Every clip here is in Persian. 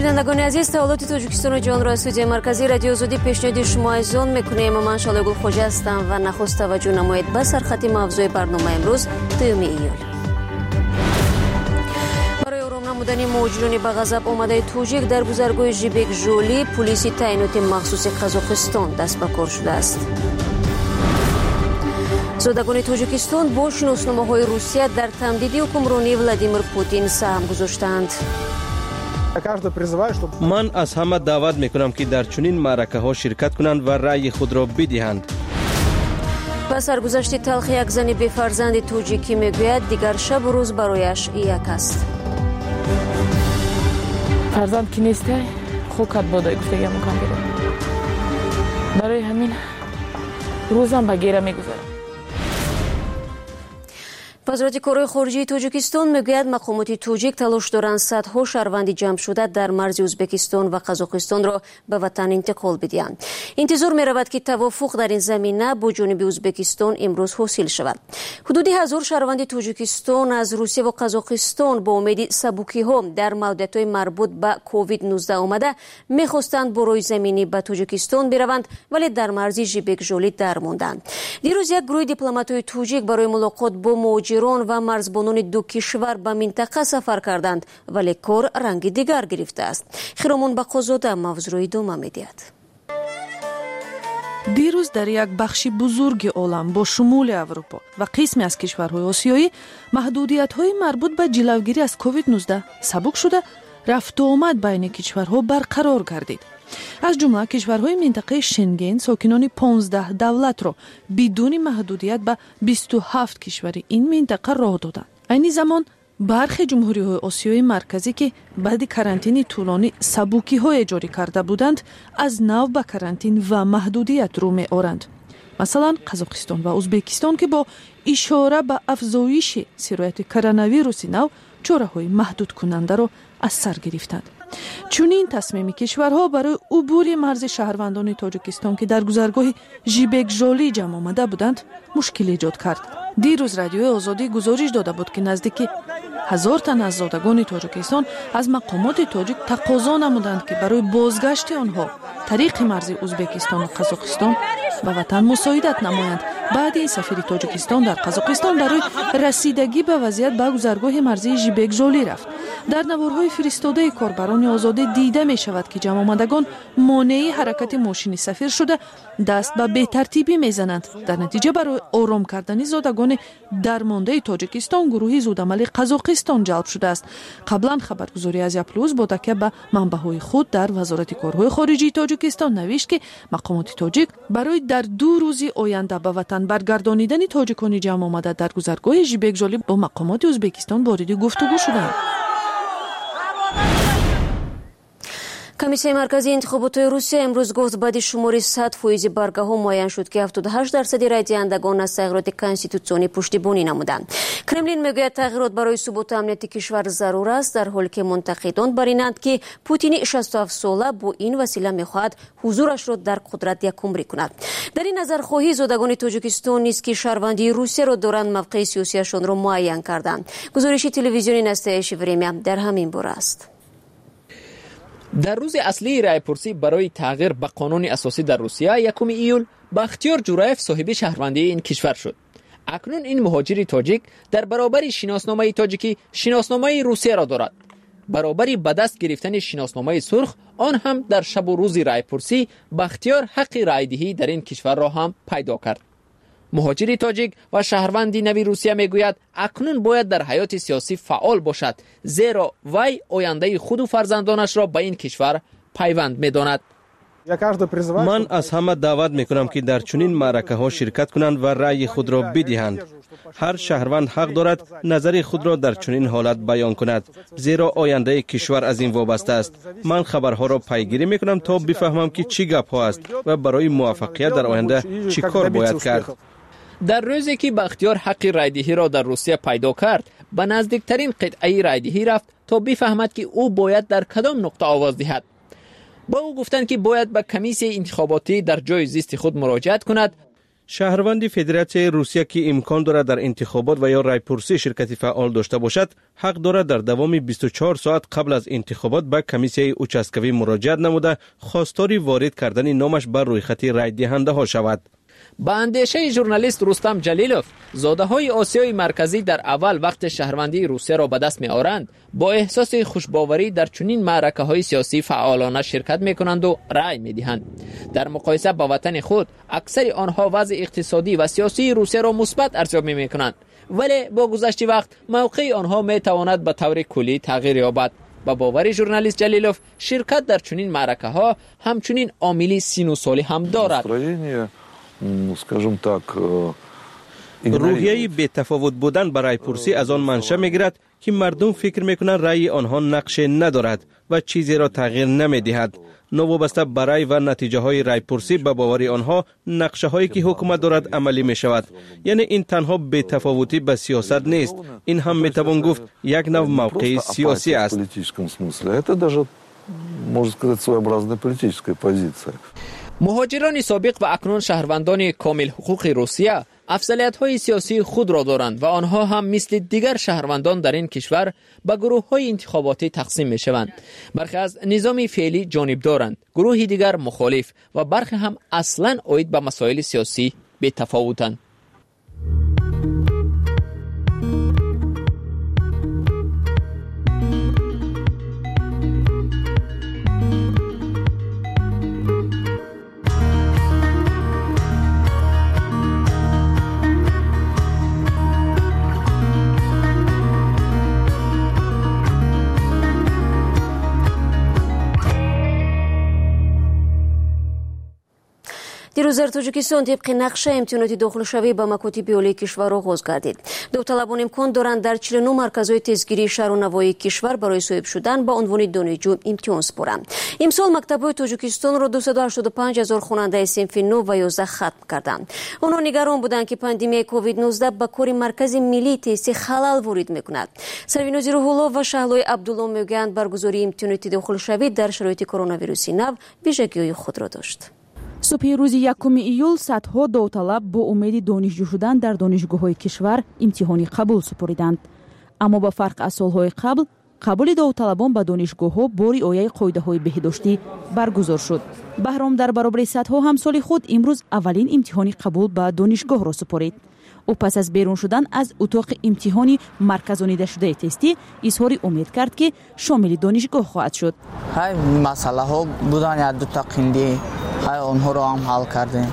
بینندگان عزیز، تولد تاجیکستان جان را استودیوی مرکزی رادیو آزادی پیشنهاد شما ازون میکنیم. من شالگل خوجه هستم و نخست توجه نمایید به سرخط موضوع برنامه امروز 2 ایول. برای آرام نمودن مهاجران به غضب آمده تاجیک در گذرگاه ژیبک ژولی، پلیس تعینات مخصوص قزاقستان دست به کار شده است. زادگان تاجیکستان با شناسنامه‌های روسیه در تمدید حکمرانی ولادیمیر پوتین سهم گذاشتند. من از همه دعوت میکنم که در چنین معرکه ها شرکت کنند و رأی خود را بدهند. با سرگذشت تلخ یک زن بی فرزند تاجیکی میگوید دیگر شب و روز برایش یک است. فرزند کی نیسته خوکت باده گفتگی میکنم برای همین روزم به گیره میگذارم. وزارت کارهای خارجه تاجیکستان میگوید مقامات تاجیک تلاش دارند صدها شهروند جمع شده در مرز ازبکستان و قزاقستان را به وطن انتقال بدهند. انتظار می‌رود که توافق در این زمینه با جانب ازبکستان امروز حاصل شود. حدود 1000 شهروند تاجیکستان از روسیه و قزاقستان با امید سبوکی‌ها در مودت‌های مربوط به کووید 19 آمده می‌خواستند برای زمینی به تاجیکستان بروند، ولی در مرز ژیبک ژولی درماندند. دیروز یک گروه دیپلمات‌های تاجیک برای ملاقات با مهاجران و مرزبانان دو کشور به منطقه سفر کردند، ولی کار رنگ دیگر گرفته است. خیرامون بقازاده موضوع ادامه می‌دهد. دیروز در یک بخش بزرگ عالم با شمول اروپا و قسمی از کشورهای آسیایی محدودیت‌های مربوط به جلوگیری از کووید 19 سبک شده، رفت و آمد بین کشورها برقرار گردید. از جمله کشورهای منطقه شنگن ساکنان 15 دولت را بدون محدودیت به 27 کشوری این منطقه راه دادند. این زمان برخی جمهوری‌های آسیای مرکزی که بعد کرانتین طولانی سبوکی‌های اجرا کرده بودند، از نو به کرانتین و محدودیت رو می‌آورند. مثلا قزاقستان و ازبکستان که با اشاره به افزایش سرایت کرونا ویروس نو چاره‌های محدود کننده را از سر گرفتند. چنین تصمیم کشورها برای عبور مرز شهروندان تاجیکستان که در گذرگاه ژیبک ژولی جمع آمده بودند مشکل ایجاد کرد. دیروز رادیو آزادی گزارش داده بود که نزدیک 1000 تن از زادگان تاجیکستان از مقامات تاجیک تقاضا نمودند که برای بازگشت آنها طریق مرز ازبکستان و قزاقستان به وطن مساعدت نمایند. بعد این سفیر تاجیکستان در قزاقستان برای رسیدگی به وضعیت به گذرگاه مرزی ژیبک ژولی رفت. در نوارهای فرستاده کاربران آزادی دیده می شود که جمع آمدگان مانع حرکت ماشین سفیر شده دست به بی‌ترتیبی می زنند. در نتیجه برای آرام کردن زادگان درمانده تاجیکستان گروهی زودعمل قزاقستان جلب شده است. قبلا خبرگزاری آزیا پلوس با تکیه به منبع‌های خود در وزارت کارهای خارجه تاجیکستان نوشت که مقامات تاجیک برای در 2 روز آینده به وطن برگردانیدن تاجیکان جمع آمده در گذرگاه ژیبک ژولی با مقامات ازبکستان وارد گفتگو شدند. کمیسیون مرکزی انتخابات روسیه امروز گفت بعد شماری 100% برگه‌ها معین شد که 78% رای دهندگان از تغییرات کانستیتوسیونی پشتیبانی نمودند. کرملین میگوید تغییرات برای ثبات امنیت کشور ضرور است، در حالی که منتقدان بر اینند که پوتین 67 ساله با این وسیله میخواهد حضورش را در قدرت یکمری کند. در این نظرخواهی زادگان تاجیکستان نیز که شهروندی روسیه را دارند موقع سیاسیشان را معین کردند. گزارش تلویزیونی نستایش وریمیا در همین باره است. در روز اصلی رای‌پرسی برای تغییر به قانون اساسی در روسیه 1 ایول بختیار جورایف صاحب شهروندی این کشور شد. اکنون این مهاجر تاجیک در برابر شناسنامه تاجیکی شناسنامه روسیه را دارد. برابر به دست گرفتن شناسنامه سرخ، آن هم در شب و روز رای‌پرسی، بختیار حق رای‌دهی در این کشور را هم پیدا کرد. مهاجر تاجیک و شهروندی نوی روسیه میگوید اکنون باید در حیات سیاسی فعال باشد، زیرا وی آینده خود و فرزندانش را به این کشور پیوند می‌داند. من از همه دعوت میکنم که در چنین معرکه ها شرکت کنند و رأی خود را بدهند. هر شهروند حق دارد نظر خود را در چنین حالت بیان کند، زیرا آینده کشور از این وابسته است. من خبرها را پیگیری میکنم تا بفهمم که چی گپ ها است و برای موفقیت در آینده چی کار باید کرد. در روزی که بختیار حق رایدهی را در روسیه پیدا کرد، به نزدیکترین قطعه رایدهی رفت تا بفهمد که او باید در کدام نقطه آواز دهد. با او گفتند که باید به کمیسیون انتخاباتی در جای زیست خود مراجعت کند. شهروند فدراسیون روسیه که امکان دارد در انتخابات و یا رایپرسی شرکت فعال داشته باشد، حق دارد در دوام 24 ساعت قبل از انتخابات به کمیسیون اوچاسکوی مراجعه نموده خواستار وارد کردن نامش بر رویخط رای دهنده ها شود. با اندیشه ژورنالیست رستم جلیلوف، زاده های آسیای مرکزی در اول وقت شهروندی روسیه را به دست می آورند، با احساس خوشباوری در چنین معرکه های سیاسی فعالانه شرکت می کنند و رای می دهند. در مقایسه با وطن خود، اکثر آنها وضع اقتصادی و سیاسی روسیه را مثبت ارزیابی می کنند، ولی با گذشت وقت موقع آنها می تواند به طور کلی تغییر یابد. با باور ژورنالیست جلیلوف، شرکت در چنین معرکه ها همچنین عاملی سینوسالی هم دارد. روحیه بی تفاوت بودن برای پرسی از آن منشأ میگیرد که مردم فکر میکنند رأی آنها نقش ندارد و چیزی را تغییر نمیدهد. نوابسته برای و نتیجه های رای پرسی به باور آنها نقشه هایی که حکومت دارد عملی می شود. یعنی این تنها بی تفاوتی به سیاست نیست، این هم می توان گفت یک نوع موقع سیاسی است. مهاجران سابق و اکنون شهروندان کامل حقوق روسیه افضلیت‌های سیاسی خود را دارند و آنها هم مثل دیگر شهروندان در این کشور به گروه‌های انتخاباتی تقسیم می‌شوند. برخی از نظام فعلی جانب دارند، گروه دیگر مخالف و برخی هم اصلاً عاید به مسائل سیاسی بی‌تفاوتند. دیروز در تاجیکستان طبق نقشه امتحانات داخلشوی به مکاتب عالی کشور آغاز گردید. داوطلبان امکان دارند در 49 مرکزهای تزگیری شهر و نواحی کشور برای صاحب شدن به عنوان دانشجو امتحان سپارند. امسال مکتب‌های تاجیکستان را 285,000 خواننده صنف 9 و 11 ختم کردند. آنها نگران بودند که پاندمی کووید 19 به کار مرکز ملی تست خلل وارد می‌کند. سروینوزی روح‌الله و شهلای عبدالله میگویند برگزاری امتحانات داخلشوی در شرایط کرونا ویروسی نو ویژگی‌های خود را داشت. صبح روز 1 ایول صدها داوطلب با امید دانشجو شدن در دانشگاه‌های کشور امتحانی قبول سپردند. اما با فرق از سال‌های قبل، قبول داوطلبان به دانشگاه‌ها با رعایت قاعده‌های بهداشتی برگزار شد. بهرام در برابر صدها همسال خود امروز اولین امتحانی قبول به دانشگاه را سپارید. او پس از بیرون شدن از اتاق امتحانی مرکزانیده شده تستی اظهار امید کرد که شامل دانشگاه خواهد شد. های مسئله ها بودن یا دو تا قندی های آنها را هم حل کردیم.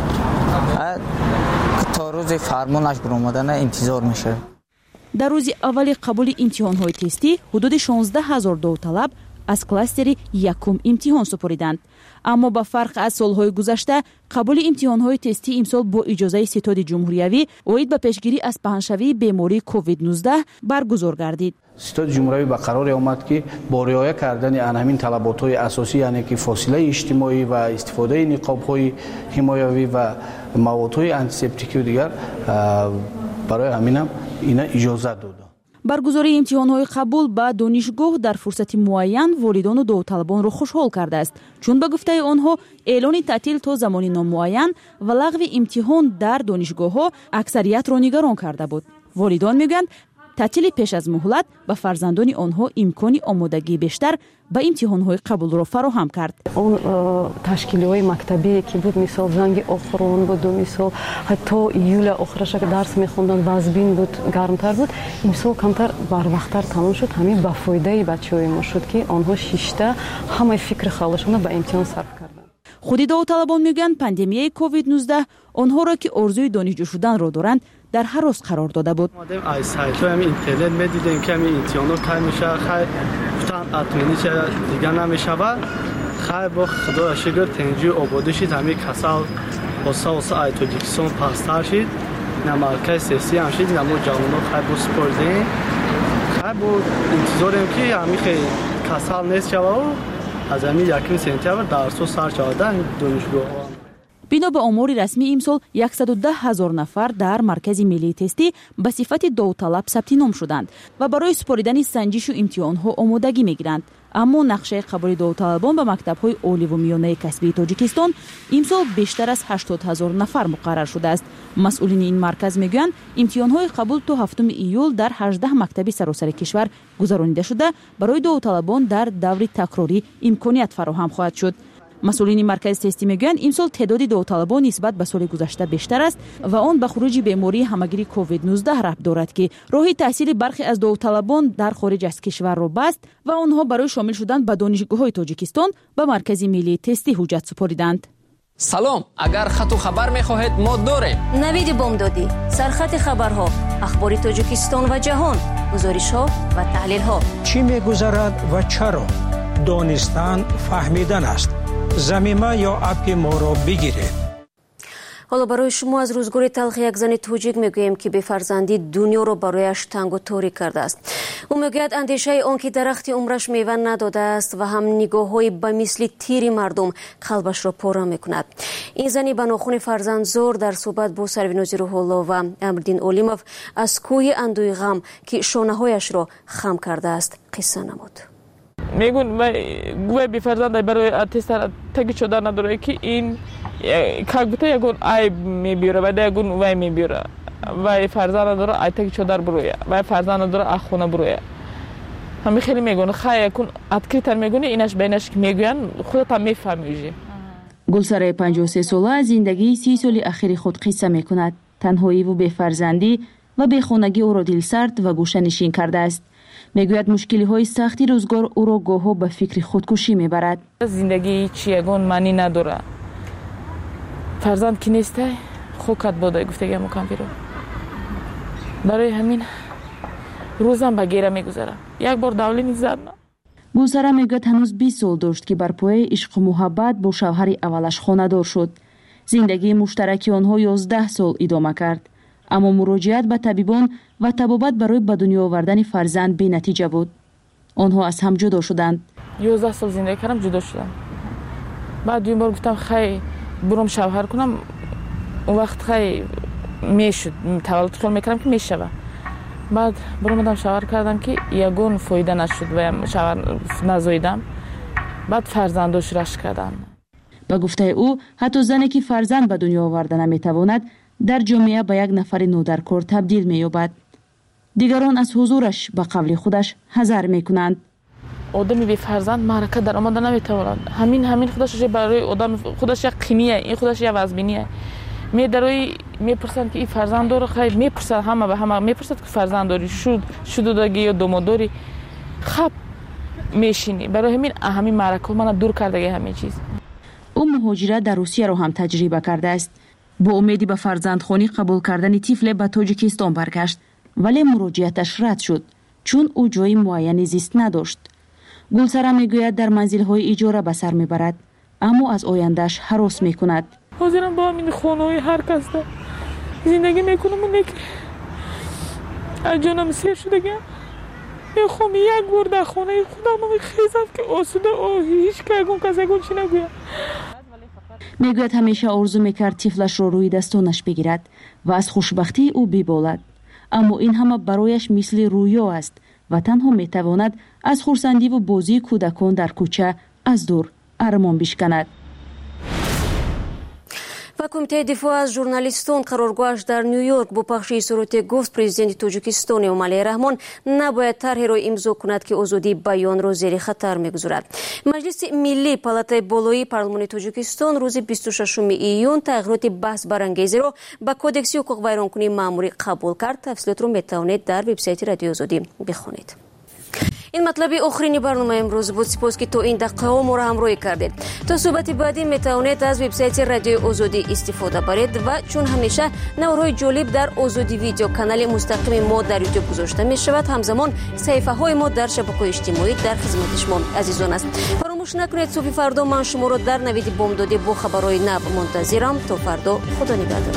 تا روز فرمانش برآمدن انتظار میشه. در روز اول قبول امتحان‌های تستی حدود 16,000 داوطلب از کلاستر یکم امتحان سپردند. اما با فرق از سال‌های گذشته قبول امتحان‌های تستی امسال با اجازه ستاد جمهوریوی اوید به پیشگیری از پهنشوی بیماری کووید 19 برگزار گردید. ستاد جمهوریوی به قرار آمد که با رعایت کردن همین طلبات‌های اساسی، یعنی که فاصله اجتماعی و استفاده نقاب‌های حمایوی و موادهای آنتیسپتیکی و دیگر برای همین اینا اجازه داد. برگزاری امتحان‌های قبول به دانشگاه در فرصت معین والدان و داوطلبان را خوشحال کرده است، چون به گفته آنها اعلان تعطیل تا زمان نامعین و لغو امتحان در دانشگاه‌ها اکثریت را نگران کرده بود. والدان میگویند تعطیل پیش از مهلت به فرزندان آنها امکان آمادگی بیشتر به امتحان‌های قبول را فراهم کرد. اون تشکیل‌های مکتبی که بود، مثال زنگ آخرون بود و مثال حتی ایول آخرش که درس می‌خوندن وزبین بود، گرمتر بود، امسال کمتر بر وقتتر تمام شد. همین به فایده بچه‌های ما شد که آنها شیشته همه فکر خالصانه به امتحان صرف کردند. خود داوطلبان میگن پاندمی کووید 19 آنها را که آرزوی دانشجو شدن را دارند در حراس قرار داده بود. مادام از سایت همین اینترنت می‌دیدیم که همین امتحانات تایم میشه، خیلی گفتن اطمینانی چه دیگه نمیشه و خیلی با خدا شکر تنجی آباده شد. همین کسال واسه تاجیکستان پاستر شد، نمارکای سیاسی هم شد، نمو جوانو خیلی با سپردیم، خیلی با انتظاریم که همین خیلی کسال نیست که از همین 1 سپتامبر درسو سر چادن دانشگاه. بنا به آمار رسمی امسال 110,000 نفر در مرکز ملی تستی به صفت داوطلب ثبت نام شدند و برای سپاریدن سنجش و امتحان‌ها آمادگی می‌گیرند. аммо нақшаи қабули довталабон ба мактабҳои оливу миёнаи касбии тоҷикистон имсол бештар аз 80 000 нафар муқаррар шудааст. масъулини ин марказ мегӯянд имтиҳонҳои қабул то 7 июл дар 18 мактаби саросари кишвар гузаронида шуда барои довталабон дар даври такрорӣ имконият фароҳам хоҳад шуд. масъулини маркази тестӣ мегӯянд имсол теъдоди довталабон нисбат ба соли гузашта бештар аст ва он ба хуруҷи бемории ҳамагири COVID-19 рабт дорад ки роҳи таҳсили бархе аз довталабон дар хориҷ аз кишварро баст ва онҳо барои шомил шудан ба донишгоҳҳои Тоҷикистон ба маркази миллии тестӣ ҳуҷҷат супориданд. салом, агар хату хабар мехоҳед мо дорем. навиди бомдодӣ, сархати хабарҳо, ахбори Тоҷикистон ва ҷаҳон, гузоришҳо ва таҳлилҳо. чӣ мегузарад ва чаро? донистан фаҳмидан аст. замима ё апи моро бигиред. ҳоло барои шумо аз рӯзгори талхи як зани тоҷик мегӯем ки бефарзандӣ дунёро барояш тангу торӣ кардааст. ӯ мегӯяд андешаи он ки дарахти умраш мева надодааст ва ҳам нигоҳҳои ба мисли тири мардум қалбашро пора мекунад. ин зани ба нохуни фарзандзор дар суҳбат бо Сарвинози Рӯҳулло ва Амрдин Олимов аз кӯҳи андӯи ғам ки шонаҳояшро хам кардааст қисса намуд. мегӯн вай бефарзандай барои аттестар таги чодар надорад ки ин как будто ягон айб мебиёра ва ягон вай мебиёра. вай фарзанд надора ай таги чодар буроя, вай фарзанд надора ах хона буроя. ҳами хеле мегӯна хай якун откритар мегӯни инаш байнаш ки мегӯян худатам мефаҳми уже. гулсараи 53 сола зиндагии 30 соли ахири худ қисса мекунад. танҳоиву бефарзандӣ ва бехонагӣ ӯро дилсард ва гӯшанишин кардааст. мегӯяд мушкилиҳои сахти рӯзгор ӯро гоҳҳо ба фикри худкушӣ мебарад. зиндагӣ чӣ ягон маънӣ надора. фарзанд ки нестай хокат бодай гуфтагиам кампиро. барои ҳамин рӯзам ба гера мегузарам. як бор давлини задна. гулсара мегӯяд ҳанӯз 20 сол дошт ки бар пояи ишқу муҳаббат бо шавҳари аввалаш хонадор шуд. зиндагии муштараки онҳо 11 сол идома кард. аммо муроҷиат ба табибон ва табобат барои ба дунё овардани фарзанд бенатиҷа буд. онҳо аз ҳам ҷудо шуданд. 11 сол зиндагӣ кардам, ҷудо шудам. баъд дуюм бор гуфтам хай буром шавҳар кунам. он вақт хай мешуд, таваллуд хиёл мекардам ки мешава. баъд буромадам шавҳар кардам ки ягон фоида нашуд ва шавҳар назоидам. баъд фарзандош рашк кардам. ба гуфтаи ӯ ҳатто зане ки фарзанд ба дунё оварда наметавонад дар ҷомеа ба як нафари нодаркор табдил меёбад. дигарон аз ҳузураш ба қавли худаш ҳазар мекунанд. одами бефарзанд маърака даромада наметавонад. ҳамин худаш барои одам худаш як қимия, ин худаш як вазбиния. медарои мепурсанд ки ин фарзанд дора, хай мепурсад ҳама ба ҳама мепурсад ки фарзанд дори, шудудагӣ ё домоддорӣ, хаб мешинӣ. барои ҳамин маърака мана дур кардаги ҳамин чиз. ӯ муҳоҷират дар Русияро ҳам таҷриба кардааст. бо умеди ба фарзандхонӣ қабул кардани тифле ба Тоҷикистон баргашт, вале муроҷиаташ рад шуд, чун ӯ ҷои муайяни зист надошт. гулсара мегӯяд дар манзилҳои иҷора ба сар мебарад, аммо аз ояндааш ҳарос мекунад. ҳозирам бо ҳамин хонаҳои ҳар касда зиндагӣ мекунам, лекин аз ҷонам сер шудагиам. мехоҳам як бор дар хонаи худам хезам ки осуда ҳеҷ ягон кас ягон чӣ нагӯяд. мегӯяд ҳамеша орзу мекард тифлашро рӯи дастонаш бигирад ва аз хушбахтии ӯ биболад. аммо ин ҳама барояш мисли рӯё аст ва танҳо метавонад аз хурсандиву бозии кӯдакон дар кӯча аз дур армон бишканад. ва кумитаи дифоъ аз журналистон қароргоҳаш дар Нью-Йорк бо пахши изҳороте гуфт президенти Тоҷикистон Эмомалии Раҳмон набояд тарҳеро имзо кунад ки озодии баёнро зери хатар мегузорад. Маҷлиси миллии палатаи болоии парлумони Тоҷикистон рӯзи 26 июн тағйироти баҳсбарангезеро ба кодекси ҳуқуқ вайронкунии маъмурӣ қабул кард. тафсилотро метавонед дар вебсайти Радиои Озодӣ бихонед. ин матлаби охирини барнома имрӯз буд. сипос ки то ин дақиқаҳо моро ҳамроҳӣ кардед. то суҳбати баъдӣ метавонед аз вебсайти Радиои Озодӣ истифода баред ва чун ҳамеша наврҳои ҷолиб дар Озодӣ видео канали мустақими мо дар YouTube гузошта мешавад. ҳамзамон саҳифаҳои мо дар шабакаҳои иҷтимоӣ дар хизмати шумо азизон аст. фаромӯш накунед субҳи фардо ман шуморо дар навиди бомдодӣ бо хабарҳои нав мунтазирам. то фардо худо нигаҳдорад.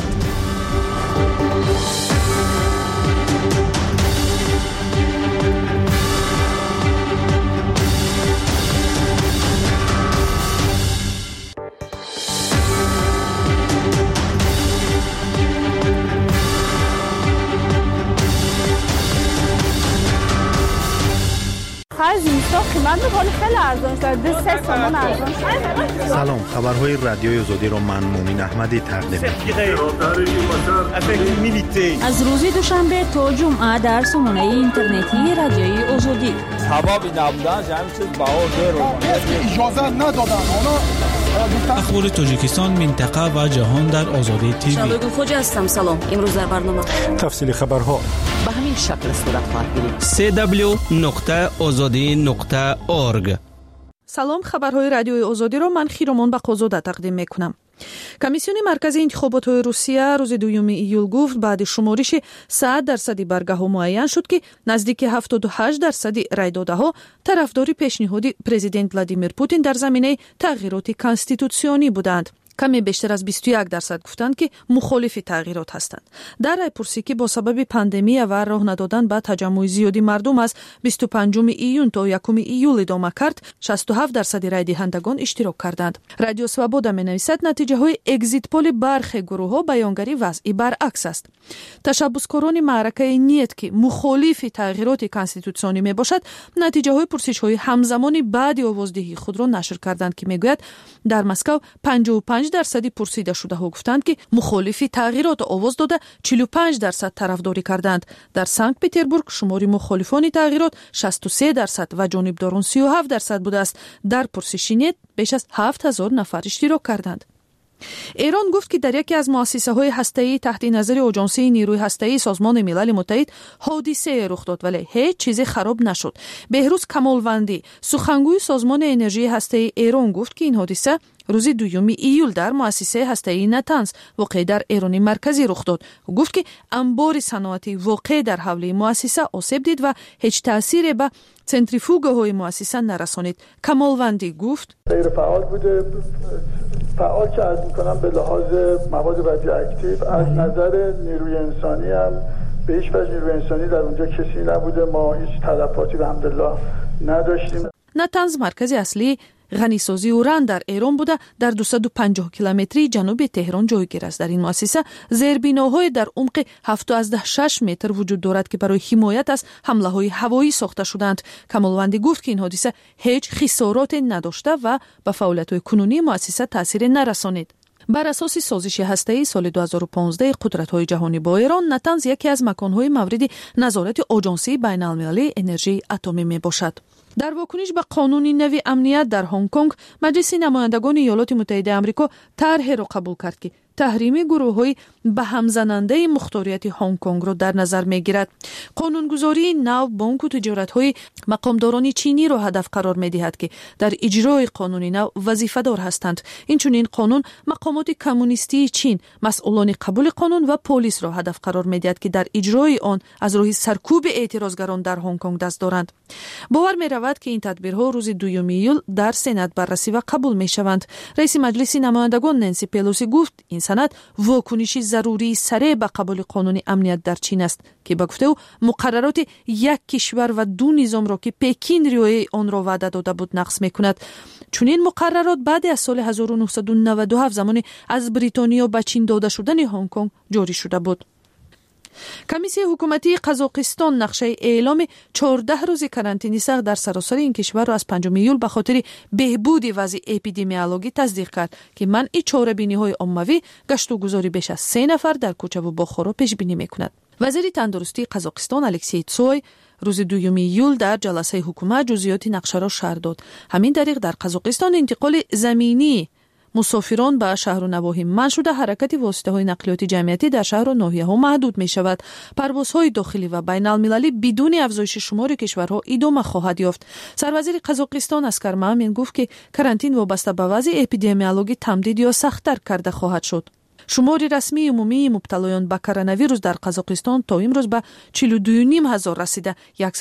خرج زمستان قیمت میکنه خیلی ارزان شده 3 تومان ارزان شده. سلام، خبرهای رادیوی آزادی رو من مومین احمدی تقدیم از روز دوشنبه تا جمعه در سامانه اینترنتی رادیوی آزادی سبب نبودن همین چیز بها اجازه ندادن اخبار تاجیکستان، منطقه و جهان در آزادی تیوی. شادو خوجا هستم. سلام. امروز در برنامه تفصیل خبرها به همین شکل صورت خواهد گرفت. www.azadi.org. سلام، خبرهای رادیوی آزادی رو من خیرمان بقازاده تقدیم میکنم. کمیسیون مرکزی انتخابات روسیه روز 2 ایول گفت بعد شمارش 100% برگه‌ها معین شد که نزدیک 78% رای داده‌ها طرفدار پیشنهاد پرزیدنت ولادیمیر پوتین در زمینه تغییرات کانستیتوسیونی بودند. کمی بیشتر از 21% گفتند که مخالف تغییرات هستند. در رایپرسی که با سبب پاندمی و راه ندادن به تجمع زیادی مردم از 25 ایون تا 1 ایول ادامه کرد، 67% رای دهندگان اشتراک کردند. رادیو سوابودا می‌نویسد نتیجه های اگزیت پول برخی گروه‌ها بیانگری وضعی برعکس است. تشبثکاران معرکه نیت که مخالف تغییرات کانستیتوسیونی میباشد، نتیجه های پرسش‌های همزمانی بعد آوازدهی خود را نشر کردند که میگوید در مسکو 55% پرسیده شده ها گفتند که مخالف تغییرات آواز داده، 45% طرفداری کردند. در سنت پترزبورگ شمار مخالفان تغییرات 63% و جانبداران 37% بوده است. در پرسش نیت بیش از 7000 نفر اشتراک کردند. ایران گفت که در یکی از مؤسسه‌های هسته‌ای تحت نظر آژانسی نیروی هسته‌ای سازمان ملل متحد حادثه رخ داد ولی هیچ چیزی خراب نشد. بهروز کمالوندی، سخنگوی سازمان انرژی هسته‌ای ایران گفت که این حادثه روز 2 ایول در مؤسسه هسته‌ای نتنز واقع در ایران مرکزی رخ داد. او گفت که انبار صنعتی واقع در حوله مؤسسه آسیب دید و هیچ تأثیری به سنتریفوگ‌های مؤسسه نرسانید. کمالوندی گفت غیر فعال بوده، فعال که عرض می‌کنم به لحاظ مواد رادیواکتیو. از نظر نیروی انسانی هم به هیچ وجه نیروی انسانی در اونجا کسی نبوده. ما هیچ تلفاتی به الحمدلله نداشتیم. نتنز مرکز اصلی غنیسازی اوران در ایران بوده، در 250 کیلومتری جنوب تهران جایگیر است. در این مؤسسه زیربناهای در عمق 7.6 متر وجود دارد که برای حمایت از حمله‌های هوایی ساخته شدند. کمالوندی گفت که این حادثه هیچ خسارات نداشته و به فعالیت‌های کنونی مؤسسه تاثیر نرسانید. بر اساس سازش هسته‌ای سال 2015 قدرت‌های جهانی با ایران، نتنز یکی از مکان‌های مورد نظارت آژانسی بین‌المللی انرژی اتمی میباشد. در واکنش به قانون نوی امنیت در هنگ کنگ، مجلس نمایندگان ایالات متحده آمریکا طرحی را قبول کرد که تحریم گروه‌های به هم زننده مختاریت هنگ کنگ را در نظر می‌گیرد. قانونگذاری نو بانک و تجارت‌های مقامداران چینی را هدف قرار می‌دهد که در اجرای قانون نو وظیفه‌دار هستند. اینچنین قانون مقامات کمونیستی چین، مسئولان قبول قانون و پلیس را هدف قرار می‌دهد که در اجرای آن از راه سرکوب اعتراضگران در هنگ کنگ دست دارند. باور می‌رود که این تدبیرها روز 2 ایول در سنا بررسی و قبول می‌شوند. رئیس مجلس نمایندگان نانسی پلوسی گفت این سند واکنشی ضروری سریع به قبول قانون امنیت در چین است که به گفته او مقررات یک کشور و دو نظام را که پکین رعایت آن را وعده داده بود نقض می‌کند. چون این مقررات بعد از سال 1997 زمان از بریتانیا به چین داده شدن هنگ کنگ جاری شده بود. کمیسیون حکومتی قزاقستان نقشه اعلام 14 روز کرانتینی سخت در سراسر این کشور را از 5 ایول به خاطر بهبود وضع اپیدمیولوژی تصدیق کرد که منع چاره‌بینی‌های عمومی، گشت و گذاری بیش از 3 نفر در کوچه و باغ‌ها را پیش بینی می‌کند. وزیر تندرستی قزاقستان الکسی تسوی روز 2 ایول در جلسه حکومت جزئیات نقشه را شرح داد. همین طریق در قزاقستان انتقال زمینی مسافران به شهر و نواحی منع شده، حرکت واسطه‌های نقلیاتی جمعیتی در شهر و ناحیه‌ها محدود می‌شود. پروازهای داخلی و بین‌المللی بدون افزایش شمار کشورها ادامه خواهد یافت. سروزیر قزاقستان اسکر مامین گفت که کرانتین وابسته به وضع اپیدمیولوژی تمدید یا سخت‌تر کرده خواهد شد. شمار رسمی عمومی مبتلایان به کرونا ویروس در قزاقستان تا امروز به 42,500 رسیده،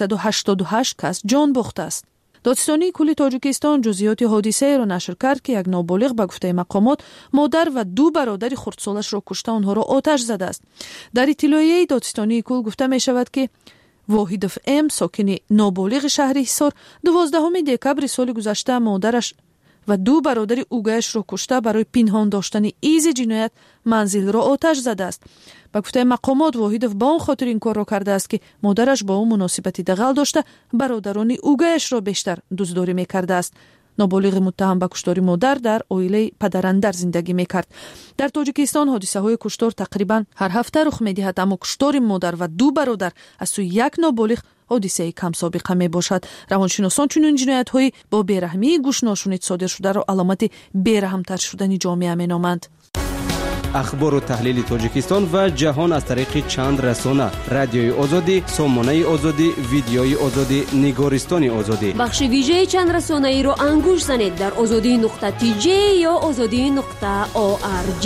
188 کس جان باخته است. دادستانی کل تاجیکستان جزئیات حادثه را نشر کرد که یک نابالغ به گفته مقامات مادر و 2 برادر خردسالش را کشته، آنها را آتش زده است. در اطلاعیه دادستانی کل گفته می شود که واحدف ام ساکن نابالغ شهر حصار 12 دکبر سال گذشته مادرش و 2 برادر اوگهش را کشته برای پنهان داشتن ایز جنایت منزل را آتش زده است. با گفته مقامات واحدوف با اون خاطر این کار را کرده است که مادرش با اون مناسبتی دغل داشته برادران اوگهش را بیشتر دزداری میکرده است. نابالغ متهم به کشتار مادر در اویله پدراندر زندگی میکرد. در تاجیکستان حادثه های کشتار تقریبا هر هفته رخ میدهد، اما کشتار مادر و 2 برادر از سوی یک نابالغ حادثه کم سابقه می باشد. روانشناسان چنین جنایت های با بیرحمی گوش ناشنید صادر شده را علامت بیرحمتر شدن جامعه می نامند. اخبار و تحلیل تاجیکستان و جهان از طریق چند رسانه: رادیوی آزادی، سامانه آزادی، ویدیوی آزادی، نگارستان آزادی. بخش ویژه چند رسانه ای را انگوش زنید در azadi.tj یا azadi.org.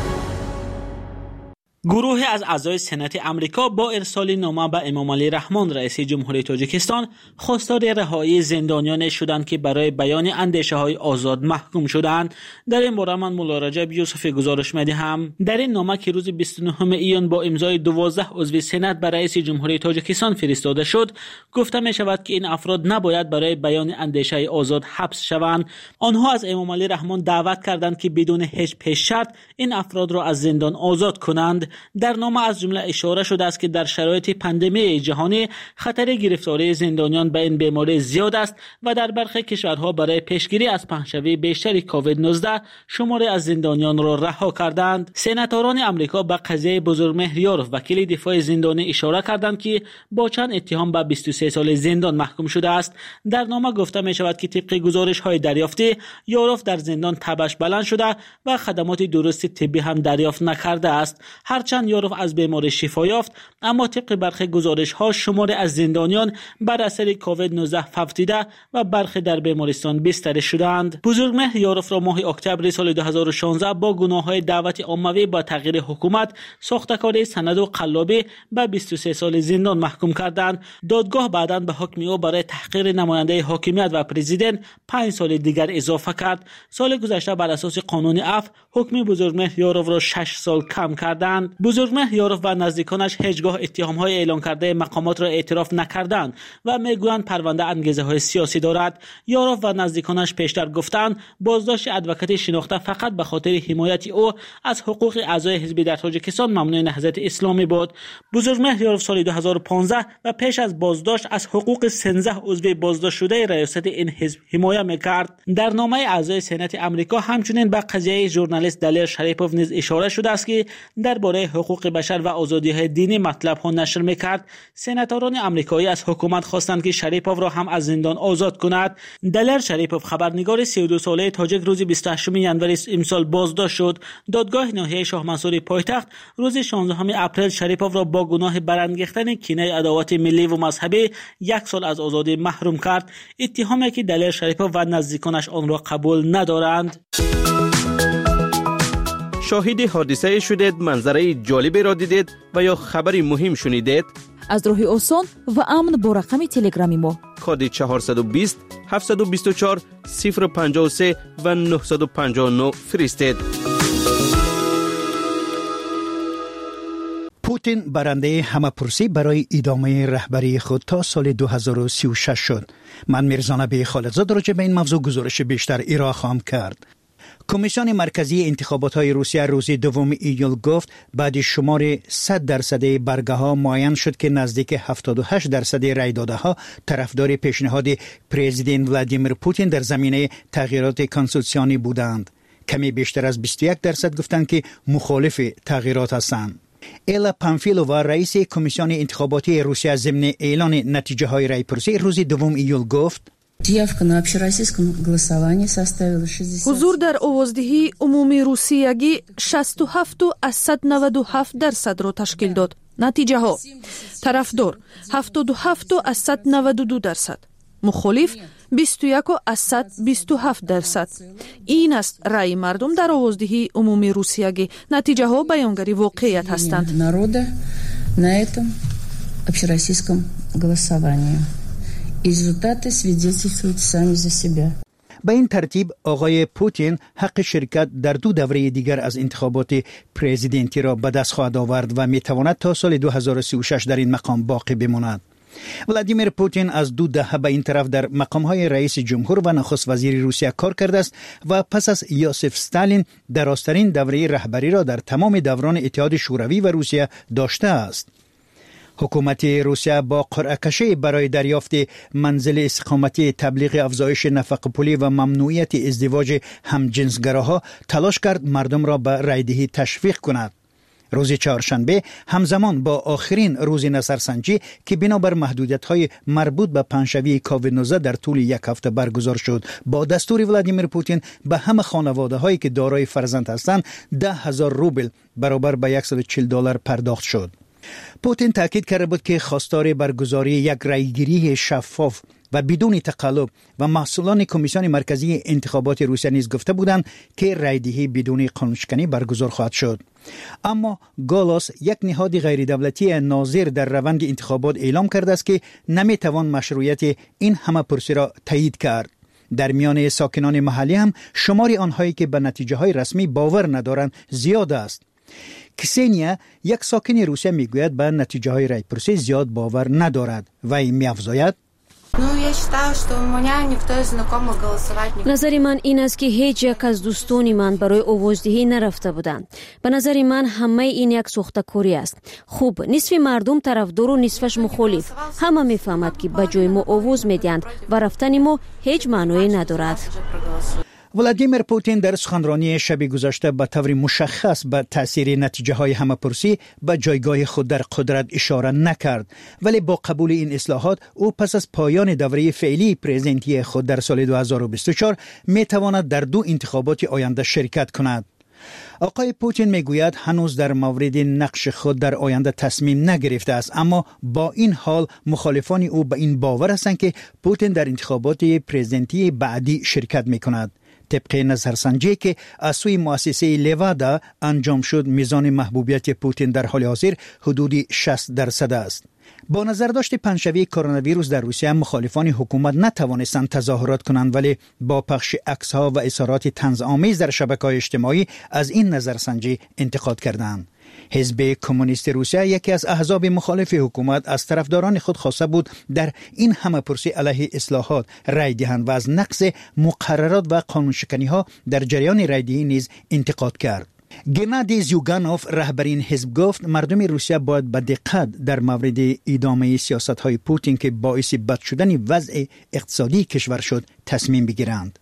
گروهی از اعضای سنات امریکا با ارسال نامه به امام علی رحمان رئیس جمهوری تاجیکستان خواستار رهایی زندانیان شدند که برای بیان اندیشه های آزاد محکوم شدند. در این باره من مولا رجب یوسفی گزارش می‌دهم. در این نامه که روز 29 ایون با امضای 12 عضو سنات به رئیس جمهوری تاجیکستان فرستاده شد، گفته می شود که این افراد نباید برای بیان اندیشه آزاد حبس شوند. آنها از امام علی رحمان دعوت کردند که بدون هیچ پیش شرط این افراد را از زندان آزاد کنند. در نامه از جمله اشاره شده است که در شرایط پاندمی جهانی خطر گرفتاری زندانیان به این بیماری زیاد است و در برخی کشورها برای پیشگیری از پهنشوی بیشتری کووید 19 شماری از زندانیان را رها کردند. سناتوران آمریکا به قضیه بزرگمهر یاروف وکیل دفاع زندانی اشاره کردند که با چند اتهام به 23 سال زندان محکوم شده است. در نامه گفته می شود که طبق گزارش‌های دریافتی یاروف در زندان تبش بلند شده و خدمات درست طبی هم دریافت نکرده است. هرچند یاروف از بیماری شفا یافت، اما طبق برخی گزارش‌ها شماری از زندانیان بر اثر کووید 19 فوت دیده و برخی در بیمارستان بستری شدند. بزرگمهر یاروف را ماه اکتبر سال 2016 با گناه‌های دعوت عمومی با تغییر حکومت، ساختکاری سند و قلابی به 23 سال زندان محکوم کردند. دادگاه بعداً به حکم او برای تحقیر نماینده حاکمیت و پرزیدنت 5 سال دیگر اضافه کرد. سال گذشته بر اساس قانون عفو حکم بزرگمهر یاروف را 6 سال کم کردند. بزرگمهر یاروف و نزدیکانش هیچگاه اتهام‌های اعلان کرده مقامات را اعتراف نکردند و میگویند پرونده انگیزه‌های سیاسی دارد. یاروف و نزدیکانش پیشتر گفتند بازداشت ادوکات شناخته فقط به خاطر حمایت او از حقوق اعضای حزبی در تاجیکستان ممنوع نهضت اسلامی بود. بزرگمهر یاروف سال 2015 و پیش از بازداشت از حقوق 13 عضو بازداشت شده ریاست این حزب حمایت می‌کرد. در نامه اعضای سنات آمریکا همچنین به قضیه ژورنالیست دلیر شریپوف نیز اشاره شده است که درباره حقوق بشر و آزادی‌های دینی مطلب‌ها نشر می‌کرد. سناتوران آمریکایی از حکومت خواستند که شریپوف را هم از زندان آزاد کند. دلیر شریپوف خبرنگار 32 ساله تاجیک روز 28 ژانویه امسال بازداشت شد. دادگاه ناحیه شاه منصور پایتخت روز 16 اپریل شریپوف را با گناه برانگیختن کینه عداوت ملی و مذهبی 1 سال از آزادی محروم کرد. اتهامی که دلیر شریپوف و نزدیکانش آن را قبول ندارند. شاهد حادثه شدید، منظره جالبی را دیدید و یا خبری مهم شنیدید؟ از راه آسان و امن با رقم تلگرامی ما کد 420 724 053 و 959 فرستید. پوتین برنده همه‌پرسی برای ادامه رهبری خود تا سال 2036 شد. من میرزا نبی خالدزاد راجع به این موضوع گزارش بیشتر ارائه خواهم کرد. کمیسیون مرکزی انتخابات‌های روسیه روز 2 ایول گفت بعد شمار 100% برگه‌ها معین شد که نزدیک 78% رای داده‌ها طرفدار پیشنهاد پرزیدنت ولادیمیر پوتین در زمینه تغییرات کنستیتوسیونی بودند. کمی بیشتر از 21% گفتند که مخالف تغییرات هستند. ایلا پانفیلووا رئیس کمیسیون انتخاباتی روسیه ضمن اعلان نتیجه های رای پرسی روز 2 ایول گفت حضور در آوازدهی عمومی روسیگی 67.97% را تشکیل داد. نتیجه ها: طرفدار 77.92%، مخالف 21.27%. این است رای مردم در آوازدهی عمومی روسیگی. نتیجه ها بیانگری واقعیت هستند. به این ترتیب آقای پوتین حق شرکت در 2 دوره دیگر از انتخابات پرزیدنتی را به دست خواهد آورد و میتواند تا سال 2036 در این مقام باقی بماند. ولادیمیر پوتین از 2 دهه به این طرف در مقام‌های رئیس جمهور و نخست وزیر روسیه کار کرده است و پس از یوسف استالین درازترین دوره رهبری را در تمام دوران اتحاد شوروی و روسیه داشته است. حکومت روسیه با قرعه‌کشی برای دریافت منزل استقامتی، تبلیغ افزایش نفقه پولی و ممنوعیت ازدواج همجنسگراها تلاش کرد مردم را به رایدهی تشویق کند. روز چهارشنبه همزمان با آخرین روز نظرسنجی که بنابر محدودیت‌های مربوط به پنجشنبه کووید 19 در طول یک هفته برگزار شد، با دستور ولادیمیر پوتین به همه خانواده‌هایی که دارای فرزند هستند 10,000 روبل برابر به $140 پرداخت شد. پوتین تاکید کرده بود که خواستار برگزاری یک رایگیری شفاف و بدون تقلب و مسئولان کمیسیون مرکزی انتخابات روسیه نیز گفته بودند که رایدهی بدون قانونشکنی برگزار خواهد شد. اما گالاس، یک نهاد غیر دولتی ناظر در روند انتخابات، اعلام کرده است که نمیتوان مشروعیت این همه پرسی را تایید کرد. در میان ساکنان محلی هم شمار آنهایی که به نتیجه های رسمی باور ندارند زیاد است. کسینیا، یک ساکن روسیه، میگوید به نتیجه های رایپرسی زیاد باور ندارد و می‌افزاید نظر من این است که هیچ یک از دوستان من برای آوازدهی نرفته بودند. به نظر من همه این یک سوخته‌کاری است. خوب، نصف مردم طرفدار و نصفش مخالف. همه میفهمد که به جای ما آواز میدهند و رفتن ما هیچ معنی ندارد. ولادیمیر پوتین در سخنرانی شب گذشته به طور مشخص به تأثیر نتیجه های همه‌پرسی به جایگاه خود در قدرت اشاره نکرد، ولی با قبول این اصلاحات او پس از پایان دوره فعلی پرزیدنتی خود در سال 2024 می تواند در 2 انتخابات آینده شرکت کند. آقای پوتین میگوید هنوز در مورد نقش خود در آینده تصمیم نگرفته است، اما با این حال مخالفان او به این باور هستند که پوتین در انتخابات پرزیدنتی بعدی شرکت میکند. طبق نظرسنجی که از سوی مؤسسه لوادا انجام شد، میزان محبوبیت پوتین در حال حاضر حدود 60% است. با نظرداشت پنجشنبه کرونا ویروس در روسیه، مخالفان حکومت نتوانستند تظاهرات کنند، ولی با پخش عکس‌ها و اظهارات طنزآمیز در شبکه‌های اجتماعی از این نظرسنجی انتقاد کردند. حزب کمونیست روسیه، یکی از احزاب مخالف حکومت، از طرفداران خود خواسته بود در این همه‌پرسی علیه اصلاحات رای دهند و از نقض مقررات و قانونشکنی‌ها در جریان رایدهی نیز انتقاد کرد. گنادی زیوگانوف، رهبرین حزب، گفت مردم روسیه باید به دقت در مورد ادامه سیاست‌های پوتین که باعث بد شدن وضع اقتصادی کشور شد تصمیم بگیرند.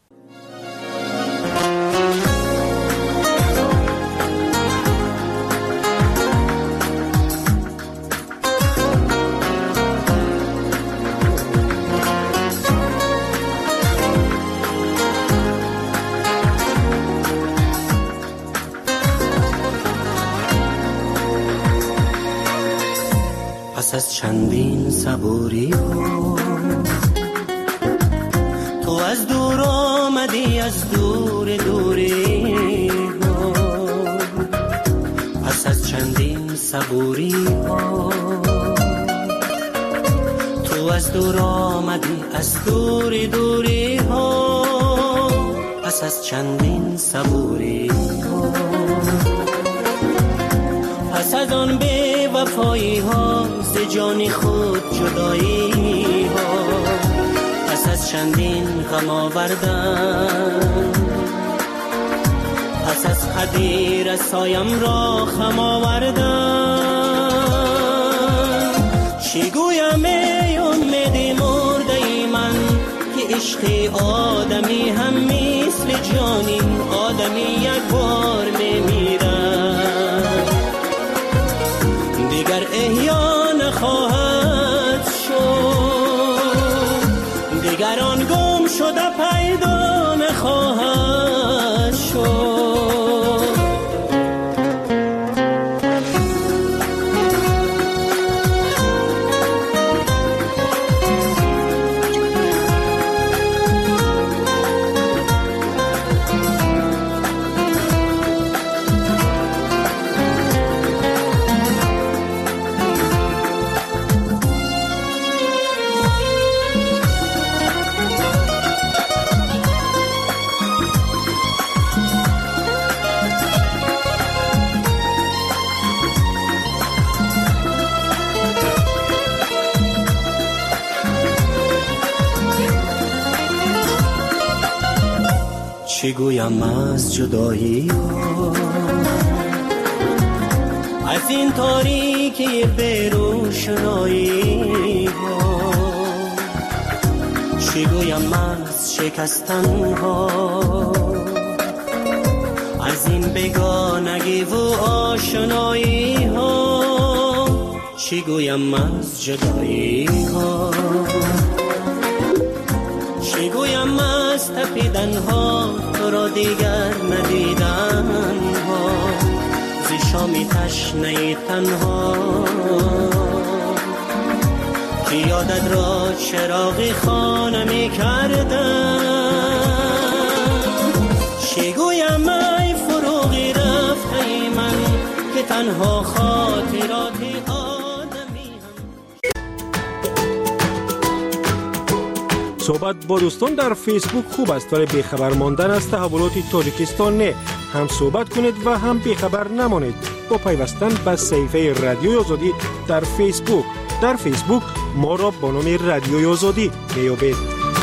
پس از چندین صبوری ها تو از دور آمدی، از دور دوری ها. پس از چندین صبوری ها تو از دور آمدی، از دور دوری ها. پس از چندین صبوری ها، پس از آن بی وفایی ها، ز جان خود جدایی ها. پس از چندین غم آوردن، پس از قدیر سایم را خم آوردن. چی گویم ای امید مرده ای من که عشق آدمی هم مثل جانین آدمی یک بار میمیرد، دیگر احیا نخواهد شد، دیگر آن گم شده پیدا نخواهد شد. چی گویم از جدایی ها، از این تاریکی بیروشنایی ها، چی گویم از شکستن ها، از این بگانگی و آشنایی ها، چی گویم از جدایی ها، چی گویم از تپیدن ها تو را دیگر ندیدن ها، زی شامی تشنه تنها که یادت را چراغی خانه می کردن، چی گویم ای فروغی رفته ای من که تنها خاطراتی صحبت با دوستان در فیسبوک خوب است ولی بیخبر ماندن از تحولات تاجیکستان نه. هم صحبت کنید و هم بیخبر نمانید با پیوستن به صفحه رادیوی آزادی در فیسبوک. در فیسبوک ما را با نام رادیوی آزادی میابید.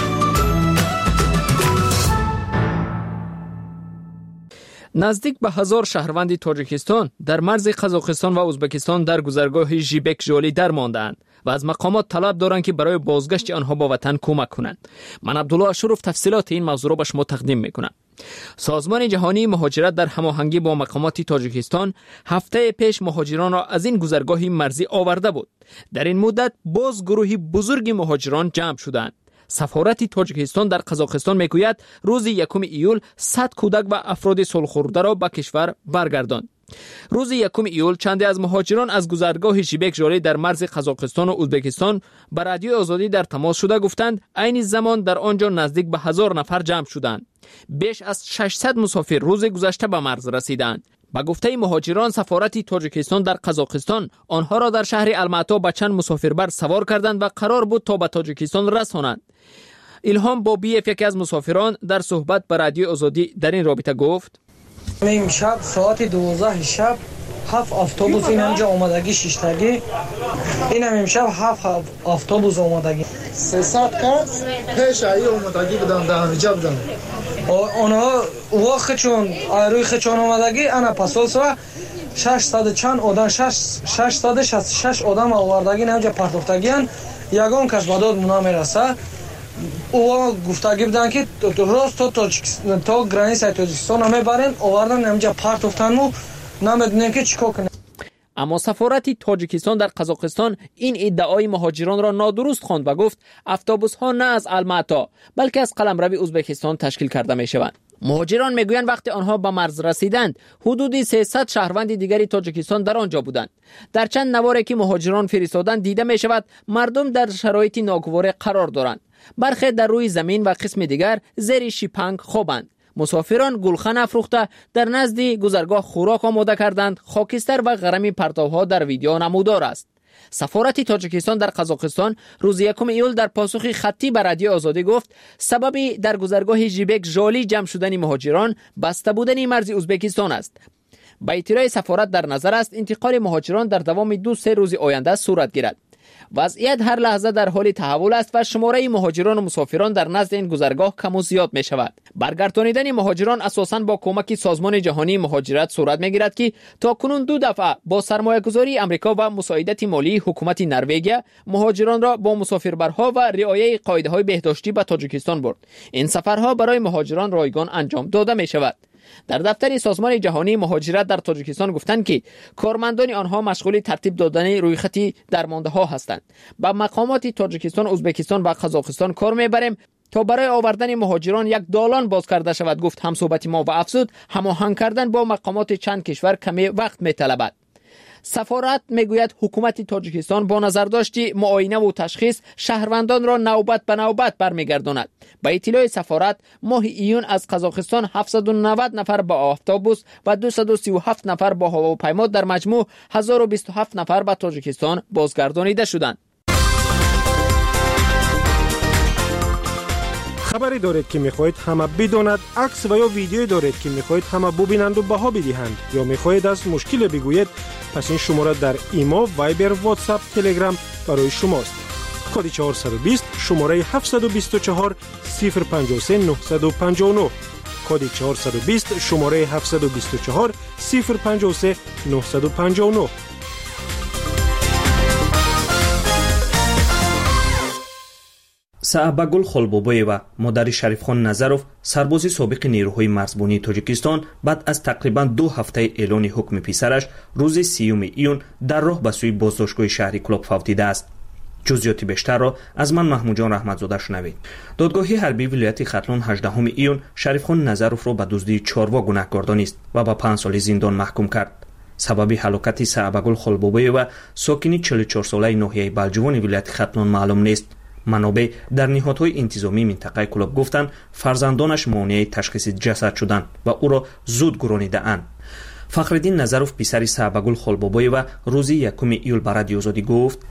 نزدیک به 1000 شهروند تاجیکستان در مرز قزاقستان و ازبکستان در گذرگاه ژیبک ژالی در ماندند و از مقامات طلب دارند که برای بازگشت آنها با وطن کمک کنند. من عبدالله اشرف تفصیلات این موضوع را به شما تقدیم میکنم. سازمان جهانی مهاجرت در هماهنگی با مقامات تاجیکستان هفته پیش مهاجران را از این گذرگاه مرزی آورده بود. در این مدت باز گروهی بزرگ مهاجران جمع شدند. سفارت تاجیکستان در قزاقستان میگوید روز 1 ایول 100 کودک و افراد صلح‌خورده را به کشور برگرداند. روز 1 ایول چندی از مهاجران از گذرگاه ژیبک ژالی در مرز قزاقستان و ازبکستان به رادیو آزادی در تماس شده گفتند عین زمان در آنجا نزدیک به 1000 نفر جمع شدند. بیش از 600 مسافر روز گذشته به مرز رسیدند. با گفته مهاجران سفارت تاجیکستان در قزاقستان آنها را در شهر الماتا به چند مسافربر سوار کردند و قرار بود تا به تاجیکستان رسانند. الهام بابیف یکی از مسافران در صحبت با رادیو آزادی در این رابطه گفت امشب ساعت 12 شب 7 اتوبوس اینجا اومدگی شیشتگی اینم امشب 7 اتوبوس اومدگی 300 کس پیش ای اومدگی بودن در اینجا بودن آنها وقت چون روی خچون اومدگی انا پاسوس و 600 چند آدم 666 آدم آوردگی اینجا پرتوفتگیان یگان کس بداد منا میرسه او گفتگی بودن که راست تا گرانیسای تاجیکستان میبرن آوردن اینجا پرتوفتن و نمیدونن که چیکار کنن. اما سفارت تاجیکستان در قزاقستان این ادعای مهاجران را نادرست خواند و گفت اتوبوس ها نه از الماتا بلکه از قلمرو ازبکستان تشکیل کرده می شوند. مهاجران میگویند وقتی آنها به مرز رسیدند حدود 300 شهروند دیگری تاجیکستان در آنجا بودند. در چند نواری که مهاجران فرستادند دیده می شود مردم در شرایط ناگوار قرار دارند. برخی در روی زمین و قسم دیگر زیر شیپنگ خوابند. مسافران گلخن افروخته در نزد گذرگاه خوراک آماده کردند. خاکستر و غرمی پرتوها در ویدیو نمودار است. سفارت تاجیکستان در قزاقستان روز 1 ایول در پاسخ خطی به رادیو آزادی گفت سببی در گذرگاه ژیبک ژالی جمع شدن مهاجران بسته بودن مرز ازبکستان است. با اطلاع سفارت در نظر است انتقال مهاجران در دوام 2-3 روز آینده صورت گیرد. وضعیت هر لحظه در حال تحول است و شماره مهاجران و مسافران در نزد این گذرگاه کم و زیاد می شود. برگردانیدن مهاجران اساساً با کمک سازمان جهانی مهاجرت صورت می گیرد که تاکنون 2 دفعه با سرمایه‌گذاری آمریکا و مساعدت مالی حکومت نروژ مهاجران را با مسافربرها و رعایت قاعده‌های بهداشتی به تاجیکستان برد. این سفرها برای مهاجران رایگان انجام داده می شود. در دفتر سازمان جهانی مهاجرت در تاجیکستان گفتند که کارمندان آنها مشغول ترتیب دادن رویخط درمانده ها هستند. با مقامات تاجیکستان، ازبکستان و قزاقستان کار میبریم تا برای آوردن مهاجران یک دالان باز کرده شود، گفت همصحبت ما و افزود هماهنگ کردن با مقامات چند کشور کمی وقت میطلبد. سفارت میگوید حکومت تاجیکستان با نظرداشت معاینه و تشخیص شهروندان را نوبت به نوبت برمیگرداند. با اطلاع سفارت ماه ایون از قزاقستان 790 نفر با اتوبوس و 237 نفر با هواپیما در مجموع 1027 نفر به تاجیکستان بازگردانیده شدند. خبری دارید که میخواهید همه بداند، عکس و یا ویدیویی دارید که میخواهید همه ببینند و بها بدهند، یا میخواهید از مشکل بگویید، پس این شماره در ایما، وایبر، واتساپ، تلگرام برای شماست. کد 420 شماره 724 053 959. کد 420 شماره 724 053 959. سعبگل خلبوبویوا مادر شریفخان نظروف سرباز سابق نیروهای مرزبانی تاجیکستان بعد از تقریبا 2 هفته اعلان حکم پسرش روز 30 ایون در راه به سوی بازداشتگاه شهری کلوب فوتیده است. جزئیات بیشتر را از من محمود جان رحمتزاده شنوید. دادگاه حربی ولایت ختلون 18 ایون شریفخان نظروف را به دزدی چاروا گناهکار دانست و به 5 سال زندان محکوم کرد. سبب هلاکت سعبگل خلبوبویوا ساکنی 44 ساله ناحیه بلجوان ولایت ختلون معلوم نیست. منابع در نهادهای انتظامی منطقه کلوب گفتند فرزندانش مانع تشخیص جسد شدند و او را زود گرانیده‌اند. فخرالدین نظروف پسر سعبگل خلبوبویوا روز 1 ایول به رادیو آزادی گفت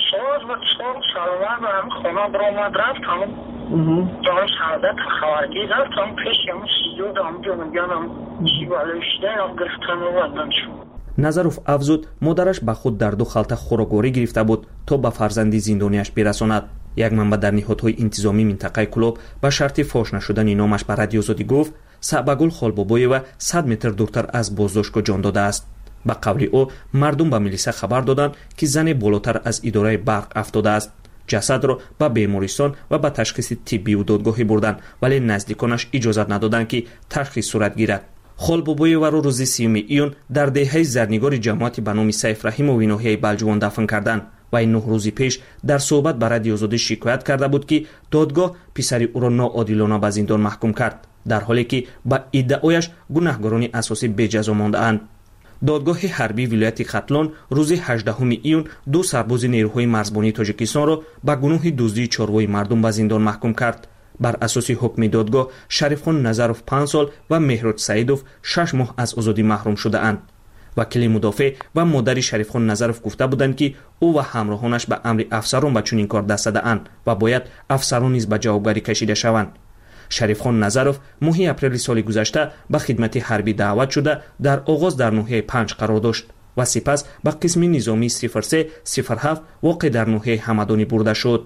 خونه برآمد رفتم دارم شهادت خبرگی رفتم پیشم سیدو دارم جنگیانم چی بالشتنم گرفتن و وردن شد. نظروف افزود مادرش به خود در 2 خلطه خوراکواری گرفته بود تا به فرزندی زندانیش برساند. یک منبع در نهادهای انتظامی منطقه کلوب به شرط فاش نشدن نامش به رادیو آزادی گفت سعبگل خلبوبویوا 100 متر دورتر از بازداشتگاه جان داده است. به قول او مردم به میلیسا خبر دادند که زن بالاتر از اداره برق افتاده است. جسد را به بیمارستان و به تشخیص طبی و دادگاهی بردند ولی نزدیکانش اجازت ندادند که تشخیص صورت گیرد. خلبوبویوا را روز 30 ایون در دهه زرنگار جماعتی به نام سیف رحیم و ناحیه بلجوان دفن کردند و این 9 روز پیش در صحبت به رادیو آزادی شکایت کرده بود که دادگاه پسر او را ناعادلانه به زندان محکوم کرد در حالی که به ادعایش گناهکاران اساسی به جزا مانده‌اند. دادگاه حربی ولایت ختلون روز 18 ایون 2 سرباز نیروهای مرزبانی تاجیکستان را به گناه دزدی چاروای مردم به زندان محکوم کرد. بر اساس حکم دادگاه شریفخان نظروف 5 سال و مهرات سعیدوف 6 ماه از آزادی محروم شده اند. وکیل مدافع و مادر شریفخان نظروف گفته بودند که او و همراهانش به امر افسران به چنین کار دست دادند و باید افسران نیز به جوابگری کشیده شوند. شریفخان نظروف ماه اپریل سال گذشته به خدمت حربی دعوت شده در آغاز در ناحیه 5 قرار داشت و سپس به قسم نظامی 0307 واقع در ناحیه همدانی برده شد.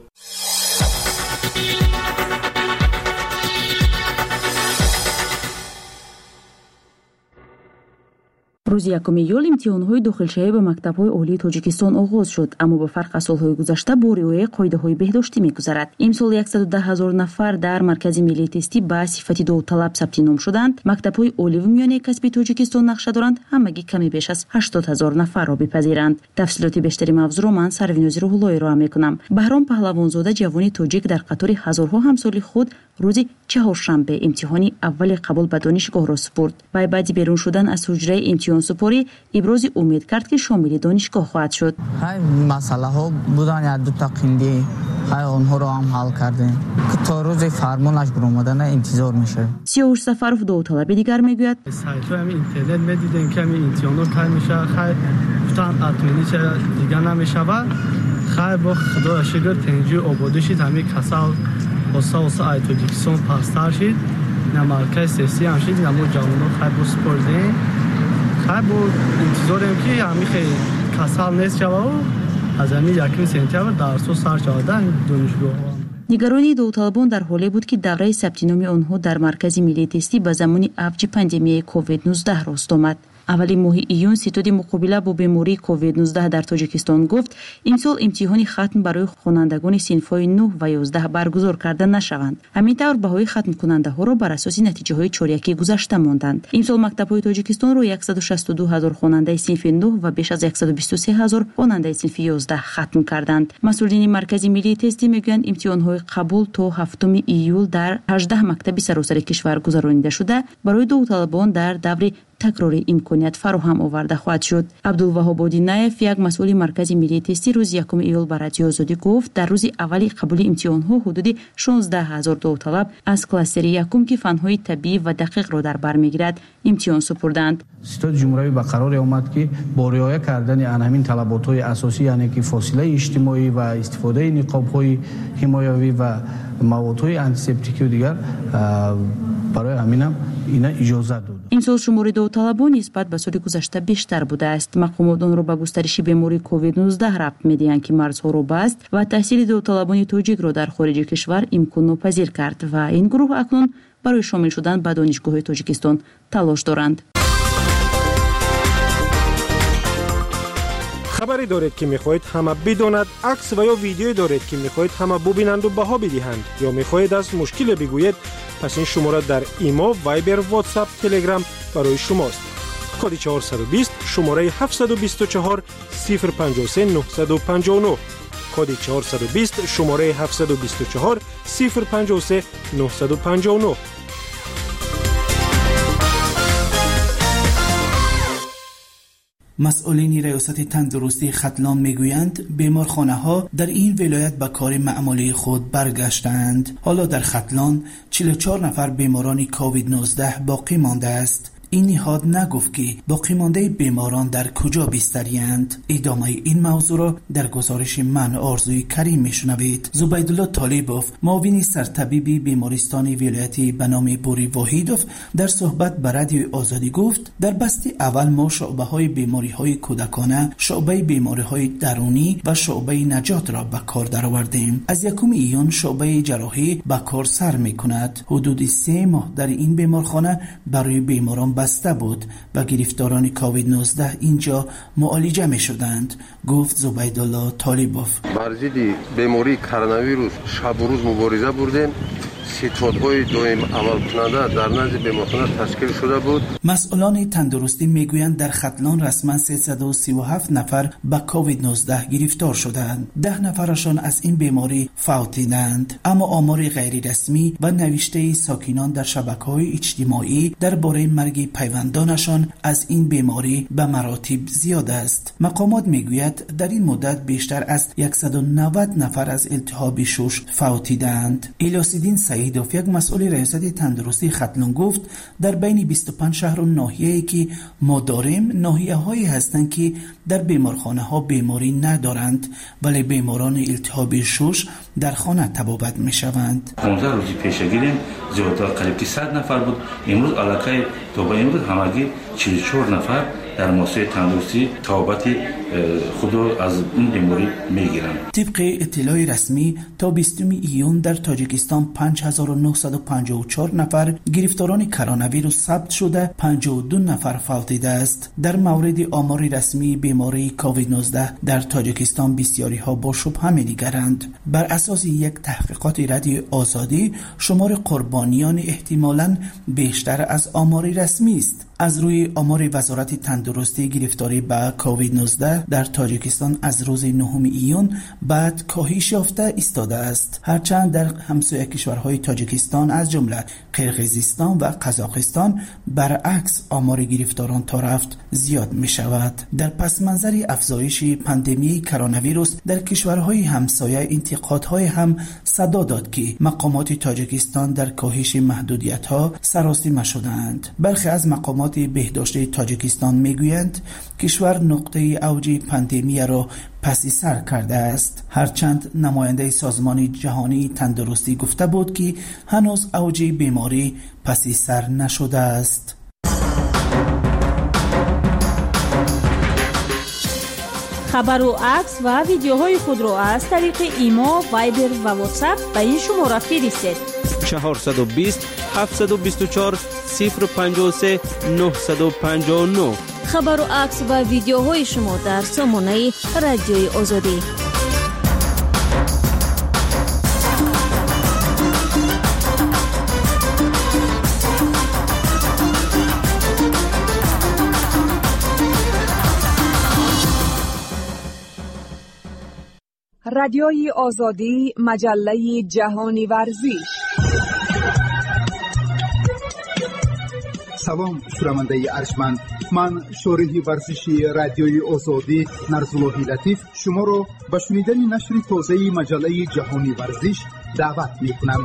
روز 1 ایول امتحان‌های داخلشهری به مکتب‌های عالی تاجیکستان آغاز شد، اما به فرق از سال‌های گذشته با رعایت قاعده‌های بهداشتی می‌گذرد. امسال 110,000 نفر در مرکز ملی تستی به صفت داوطلب ثبت نام شدند. مکتب‌های عالی و میانه کسبی تاجیکستان نقشه دارند همگی کمی بیش از 80,000 نفر را بپذیرند. تفصیلات بیشتری موضوع را من سرویناز روح‌اللهی را می‌کنم. بهرام پهلوانزاده جوانی تاجیک در قطار هزارها همسال خود روز چهارشنبه امتحانی اول قبول به دانشگاه را سپرد. و بعد بیرون شدن از حجره امتحان سپاری ابراز امید کرد که شامل دانشگاه خواهد شد. های مسئله ها بودن یا دو تا قندی های اونها رو هم حل کردیم که تا روز فرمانش برآمدن انتظار میشه. سیاوش سفروف داوطلب دیگر میگوید سایت هم اینترنت میدیدن که امتحانا تایم میشه خیر گفتن اطمینانی چه دیگه نمیشه و خیر با خدا شکر تنجی آباده شد همین کسال واسه ای تاجیکستان پاستر شد نمارکای سیسی هم شد نمو جوانو خیر با سپردیم خیر با انتظاریم که همین خیلی کسال نیست شد و از همین یکم سنتیامبر درسو سر شدن دانشگاه. نگرانی داوطلبان در حالی بود که دوره ثبت نام آنها در مرکز ملی تستی به زمان اوج پاندمی کووید 19 راست آمد. اولین ماه ایون ستاد مقابله با بیماری کووید 19 در تاجیکستان گفت امسال امتحان ختم برای خوانندگان صنف‌های 9 و 11 برگزار کرده نشوند. همینطور بهای ختم کننده ها را بر اساس نتیجه های چاریکی گذشته ماندند. امسال مکتب‌های تاجیکستان را 162,000 خواننده صنف 9 و بیش از 123,000 خواننده صنف 11 ختم کردند. مسئولین مرکز ملی تستی میگویند امتحان‌های قبول تا 7 ایول در 18 مکتب سراسر کشور گذرانیده شده برای داوطلبان در دور تکرار امکانیت فراهم آورده خواهد شد. عبدالوهاب آدینایف یک مسئول مرکز ملی تستی روز 1 ایول به رادیو آزادی گفت در روز اولی قبول امتحان‌ها حدود 16,000 داوطلب از کلاستر یکم که فن‌های طبیعی و دقیق را در بر می‌گیرد امتحان سپردند. ستاد جمهوری به قرار آمد که با رعایت کردن همین طلبات‌های اساسی یعنی که فاصله اجتماعی و استفاده نقاب‌های حمایوی و موادهای آنتیسپتیکی و دیگر برای همینم اینا اجازه داد. امسال شمار داوطلبان نسبت به سال گذشته بیشتر بوده است. مقامات آن را به گسترش بیماری کووید 19 ربط می‌دهند که مرزها را بست و تحصیل داوطلبان تاجیک را در خارج کشور امکان ناپذیر کرد و این گروه اکنون برای شامل شدن به دانشگاه تاجیکستان تلاش دارند. خبری دارید که میخواهید همه بداند، عکس و یا ویدیویی دارید که میخواهید همه ببینند و بها بدهند، یا میخواهید از مشکل بگویید، پس این شماره در ایما، وایبر، واتساپ، تلگرام برای شماست. کد 420 شماره 724 053 959. کد 420 شماره 724 053 959. مسئولین ریاست تندرستی ختلان میگویند بیمارخانه‌ها در این ولایت به کار معمولی خود برگشتند. حالا در ختلان 44 نفر بیماران کووید 19 باقی مانده است. این نهاد نگفت که باقی مانده بیماران در کجا بستری‌اند. ادامه این موضوع را در گزارش من آرزوی کریم میشنوید. زبیدالله طالبوف، معاون سرطبیب بیمارستان ولایتی به نام بوری واحدوف، در صحبت با رادیوی آزادی گفت در بسته اول ما شعبه‌های بیماری‌های کودکانه، شعبه بیماری‌های درونی و شعبه نجات را به کار درآوردیم. از 1 ایون شعبه جراحی به کار سر می‌کند. حدود 3 ماه در این بیمارخانه برای بیماران بسته بود و گرفتاران کووید 19 اینجا معالجه می شدند، گفت زبیدالله طالبوف. بر ضد بیماری کرونا ویروس شب و روز مبارزه بردیم. ستادهای دائم عمل کننده در نزد بیمارخانه تشکیل شده بود. مسئولان تندرستی میگویند در ختلان رسما 337 نفر به کووید 19 گرفتار شدند. 10 نفرشان از این بیماری فوتیدند. اما آمار غیر رسمی و نوشته ساکنان در شبکه‌های اجتماعی درباره مرگ پیوندانشان از این بیماری به مراتب زیاد است. مقامات میگوید در این مدت بیشتر از 190 نفر از التهاب شش فوتیدند. الیاس‌الدین سعیدوف، یک مسئول ریاست تندرستی ختلان، گفت در بین 25 شهر و ناحیه‌ای که ما داریم، ناحیه‌هایی هستند که در بیمارخانه‌ها بیماری ندارند ولی بیماران التهاب شش در خانه تبابت می‌شوند. 15 روزی پیشگیریم زیادتر قریب 100 نفر بود. امروز علاقه تا به امروز همگی 44 نفر در مؤسسه تندرستی تبابت خود از این بیماری میگیرند. طبق اطلاع رسمی تا 20 ایون در تاجیکستان 5954 نفر گرفتاران کرونا ویروس ثبت شده، 52 نفر فوتیده است. در مورد آمار رسمی بیماری کووید 19 در تاجیکستان بسیاری ها با شبهه می‌نگرند. بر اساس یک تحقیقات رادیو آزادی، شمار قربانیان احتمالاً بیشتر از آمار رسمی است. از روی آمار وزارت تندرستی، گرفتاری به کووید 19 در تاجیکستان از روز 9 ایون بعد کاهش یافته ایستاده است، هرچند در همسایه کشورهای تاجیکستان از جمله قرقیزستان و قزاقستان برعکس آمار گرفتاران تا رفت زیاد می شود. در پس منظر افزایش پاندمی کرونا ویروس در کشورهای همسایه، انتقادهای هم صدا داد که مقامات تاجیکستان در کاهش محدودیت‌ها سراسیمه شدند. برخی از مقامات بهداشتی تاجیکستان میگویند کشور نقطه اوج پاندمی را پس سر کرده است، هرچند نماینده سازمان جهانی تندرستی گفته بود که هنوز اوج بیماری پس سر نشده است. خبر و عکس و ویدیوهای خود را از طریق ایما، وایبر و واتساپ به این شماره فرستید. 420 724 053 959. خبر و عکس و ویدیوهای شما در سامانه رادیوی آزادی. رادیوی آزادی، مجله جهانی ورزش. سلام شنونده ارجمند، من شارح ورزشی رادیوی آزادی نرزاللهی لطیف شما را به شنیدن نشر تازه مجله جهانی ورزش دعوت می‌کنم.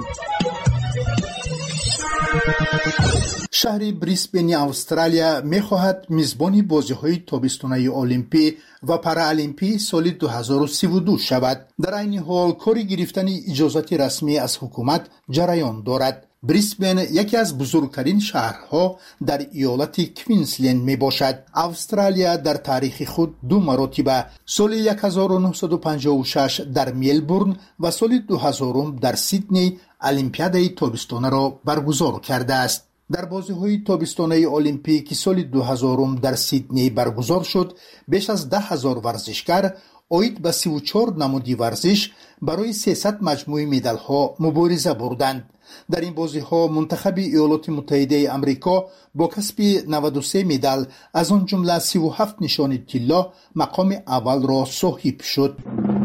شهر بریسبن استرالیا می‌خواهد میزبان بازی‌های تابستانه المپی و پارالیمپی سال 2032 شود. در این حال کار گرفتن اجازت رسمی از حکومت جریان دارد. بریسبن یکی از بزرگترین شهرها در ایالت کوینزلند می باشد. استرالیا در تاریخ خود 2 مرتبه سال 1956 در ملبورن و سال 2000 در سیدنی المپیادای تابستانه را برگزار کرده است. در بازی‌های تابستانه المپیک که سال 2000 در سیدنی برگزار شد، بیش از 10,000 ورزشکار اوید به 34 نمودی ورزش برای 300 مجموعه مدال‌ها مبارزه بردند. در این بازی‌ها منتخب ایالات متحده آمریکا با کسب 93 مدال از آن جمله 37 نشان طلا مقام اول را صاحب شد.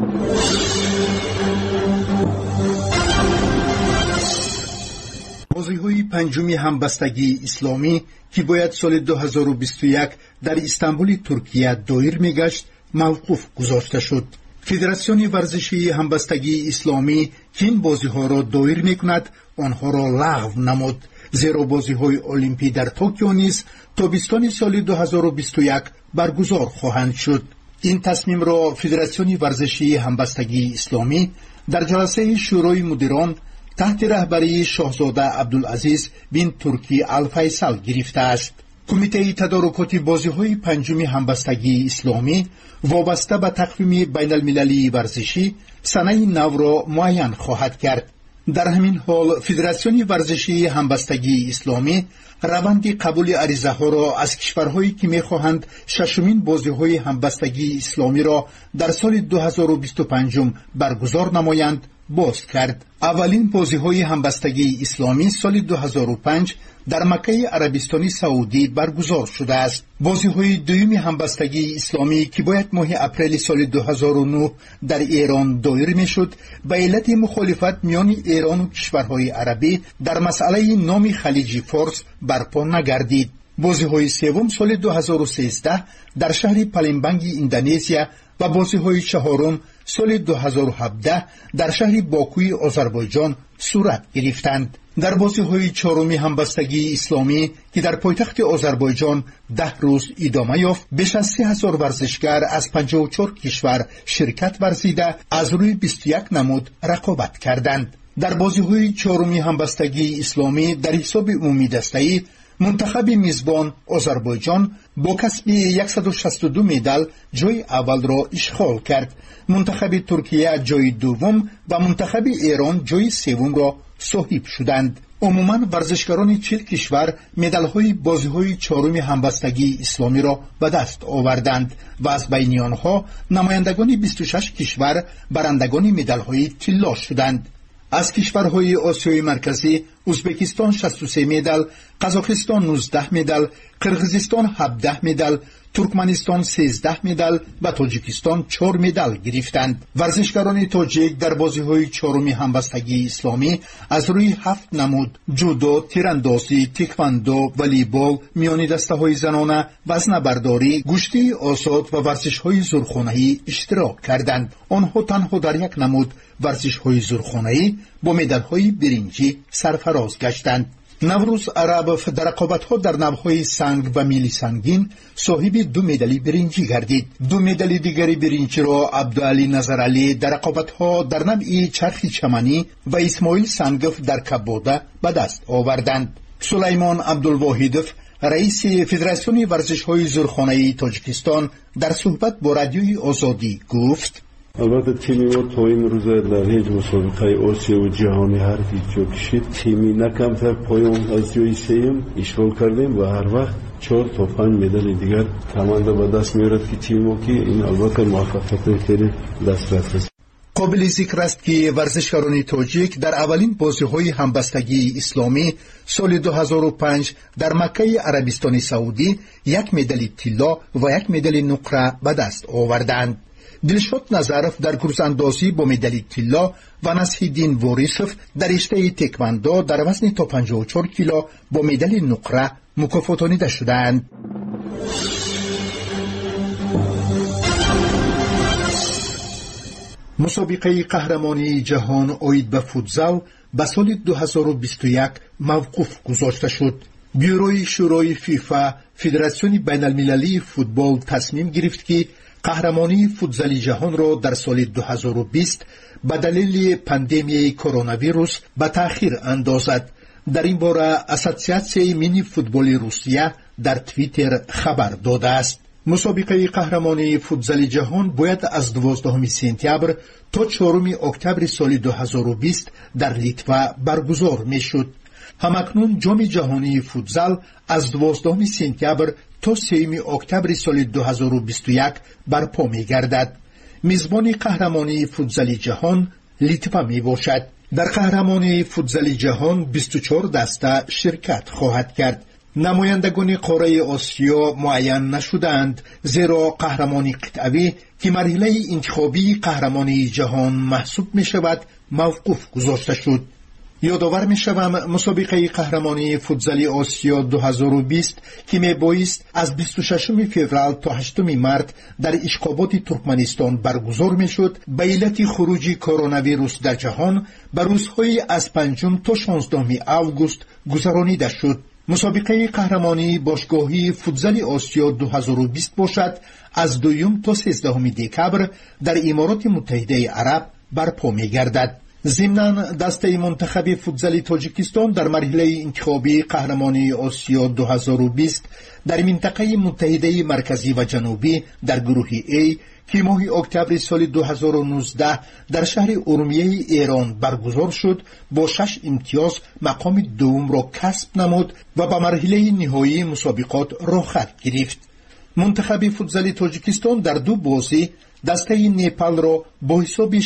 بازی‌های پنجمی همبستگی اسلامی که باید سال 2021 در استانبول ترکیه دایر می‌گشت موقوف گذاشته شد. فدراسیون ورزشی همبستگی اسلامی که این بازی‌ها را دایر می‌کند آنها را لغو نمود، زیرا بازی‌های المپی در توکیو نیز تابستان سال 2021 برگزار خواهند شد. این تصمیم را فدراسیون ورزشی همبستگی اسلامی در جلسه شورای مدیران تحت رهبری شاهزاده عبدالعزیز بن ترکی الفیصل گرفته است. کمیته تدارکات بازی‌های پنجم همبستگی اسلامی وابسته به تقویم بین المللی ورزشی سنه نو را معین خواهد کرد. در همین حال فدراسیون ورزشی همبستگی اسلامی روند قبول عریضه ها را از کشورهایی که می‌خواهند ششمین بازی‌های همبستگی اسلامی را در سال 2025 برگزار نمایند باز کرد. اولین بازی‌های همبستگی اسلامی سال 2005 در مکه عربستان سعودی برگزار شده است. بازی‌های دوم همبستگی اسلامی که باید ماه اپریل سال 2009 در ایران دایر می‌شد، به علت مخالفت میان ایران و کشورهای عربی در مسئله نام خلیج فارس برپا نگردید. بازی‌های سوم سال 2013 در شهر پالمبانگ اندونزیا و بازی‌های چهارم سال 2017 در شهر باکوی آذربایجان صورت گرفتند. در بازی‌های چهارم همبستگی اسلامی که در پایتخت آذربایجان 10 روز ادامه یافت، بیش از 30,000 ورزشکار از 54 کشور شرکت ورزیده از روی 21 نمود رقابت کردند. در بازی‌های چهارم همبستگی اسلامی در حساب عمومی دسته‌ای منتخب میزبان آذربایجان با کسب 162 مدال جای اول را اشغال کرد. منتخب ترکیه جای دوم و منتخب ایران جای سوم را صاحب شدند. عموماً ورزشکاران 40 کشور مدال‌های بازی‌های چهارم همبستگی اسلامی را به دست آوردند و از بین آنها نمایندگان 26 کشور برندگان مدال‌های طلا شدند. از کشورهای آسیای مرکزی ازبکستان 63 مدال، قزاقستان 19 مدال، قرقیزستان 17 مدال، ترکمنستان 13 مدال و تاجیکستان 4 مدال گرفتند. ورزشکاران تاجیک در بازی‌های چهارم همبستگی اسلامی از روی 7 نمود جودو، تیراندازی، تکواندو، والیبال، میانی دسته‌های زنانه، وزنه‌برداری، گشتی آزاد و ورزش‌های زورخانه‌ای اشتراک کردند. آنها تنها در یک نمود ورزش‌های زورخانه‌ای با مدال‌های برنجی سرفراز گشتند. نوروز عرب در رقابت‌ها در نوع‌های سنگ و میلی سنگین صاحب 2 مدال برنجی گردید. 2 مدال دیگری برنجی را عبدالعلی نظرعلی در رقابت‌ها در نوع چرخ چمنی و اسماعیل سنگف در کبوده به دست آوردند. سلیمان عبدالواحدов رئیس فدراسیون ورزش‌های زورخانه‌ای تاجیکستان در صحبت با رادیوی آزادی گفت: البته تیمی ما تا این روز در هیچ مسابقه آسیا و جهانی حرفی جو کشید. تیمی نکمتر پایان از جای سیم اشغال کردیم و هر وقت 4 تا 5 مدال دیگر کمانده به دست میارد که تیم ما که این البته موفقیت خیلی دسترس است. قابل ذکر است که ورزشکاران تاجیک در اولین بازی‌های همبستگی اسلامی سال 2005 در مکه عربستان سعودی 1 مدال طلا و 1 مدال نقره به دست آوردند. دلشاد نظرف در گروزاندازی با مدال طلا و نصیح‌الدین واریسوف در رشته تکواندو در وزن تا 54 کیلو با مدال نقره مکافاتانیده شدند. مسابقه قهرمانی جهان اوید به فوتزال به سال 2021 موقوف گذاشته شد. بیوروی شورای فیفا فدراسیون بین المللی فوتبال تصمیم گرفت که قهرمانی فوتزال جهان را در سال 2020 به دلیل پاندمی کرونا ویروس به تأخیر اندازد. در این باره اسوسیاسیون مینی فوتبال روسیه در توییتر خبر داده است. مسابقه قهرمانی فوتزال جهان باید از 12 سپتامبر تا 4 اکتبر سال 2020 در لیتوا برگزار میشد. همکنون جام جهانی فوتزال از 12 سپتامبر تا 3 اکتبر سال 2021 برپا می‌گردد. میزبان قهرمانی فوتزال جهان لیتوا میباشد. در قهرمانی فوتزال جهان 24 دسته شرکت خواهد کرد. نمایندگان قاره آسیا معین نشدند، زیرا قهرمانی قطعی که مرحله انتخابی قهرمانی جهان محسوب می شود موقوف گذاشته شد. یادآور می شوم مسابقه قهرمانی فوتزال آسیا 2020 که می بایست از 26 فوریه تا 8 مارس در اشخابات ترکمنستان برگزار می شد، به علت خروج کرونا ویروس در جهان به روزهای از 5 تا 16 آگوست گذرانیده شد. مسابقه قهرمانی باشگاهی فوتزال آسیا 2020 باشد از 2 تا 13 دکبر در امارات متحده عرب برپا می گردد. ضمناً دسته منتخب فوتزال تاجیکستان در مرحله انتخابی قهرمانی آسیا 2020 در منطقه متحده مرکزی و جنوبی در گروه A که ماه اکتبر سال 2019 در شهر ارومیه ایران برگزار شد، با 6 امتیاز مقام دوم را کسب نمود و به مرحله نهایی مسابقات راه خط گرفت. منتخب فوتزال تاجیکستان در 2 بازی دسته نیپال را با حساب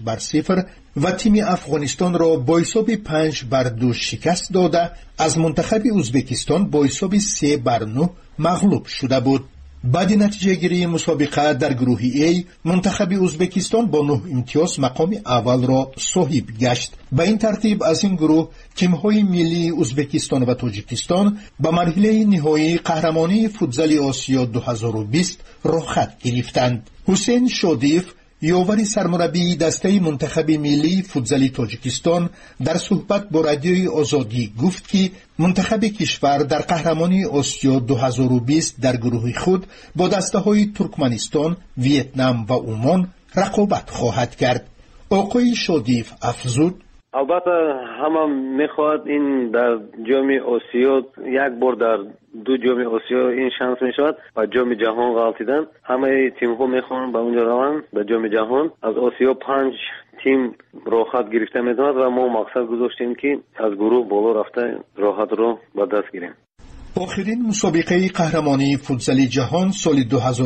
6-0 و تیم افغانستان را با حساب 5-2 شکست داده از منتخب ازبکستان با حساب 3-9 مغلوب شده بود. بعد نتیجه گیری مسابقه در گروه A منتخب ازبکستان با 9 امتیاز مقام اول را صاحب گشت. به این ترتیب از این گروه تیم‌های ملی ازبکستان و تاجیکستان به مرحله نهایی قهرمانی فوتزال آسیا 2020 راه خط گرفتند. حسین شادیف یاور سرمربی دسته منتخب ملی فوتزال تاجیکستان در صحبت با رادیوی آزادی گفت که منتخب کشور در قهرمانی آسیا 2020 در گروه خود با دسته های ترکمنستان، ویتنام و عمان رقابت خواهد کرد. آقای شادیف افزود: البته همه میخواد این در جام آسیا یک بار در 2 جام آسیا این شانس میشود و جام جهان غلطیدن. همه تیم ها میخوان به اونجا روند به جام جهان. از آسیا 5 تیم راحت گرفته میدوند و ما مقصد گذاشتیم که از گروه بالا رفته راحت رو به دست گیریم. آخرین مسابقه قهرمانی فوتزال جهان سال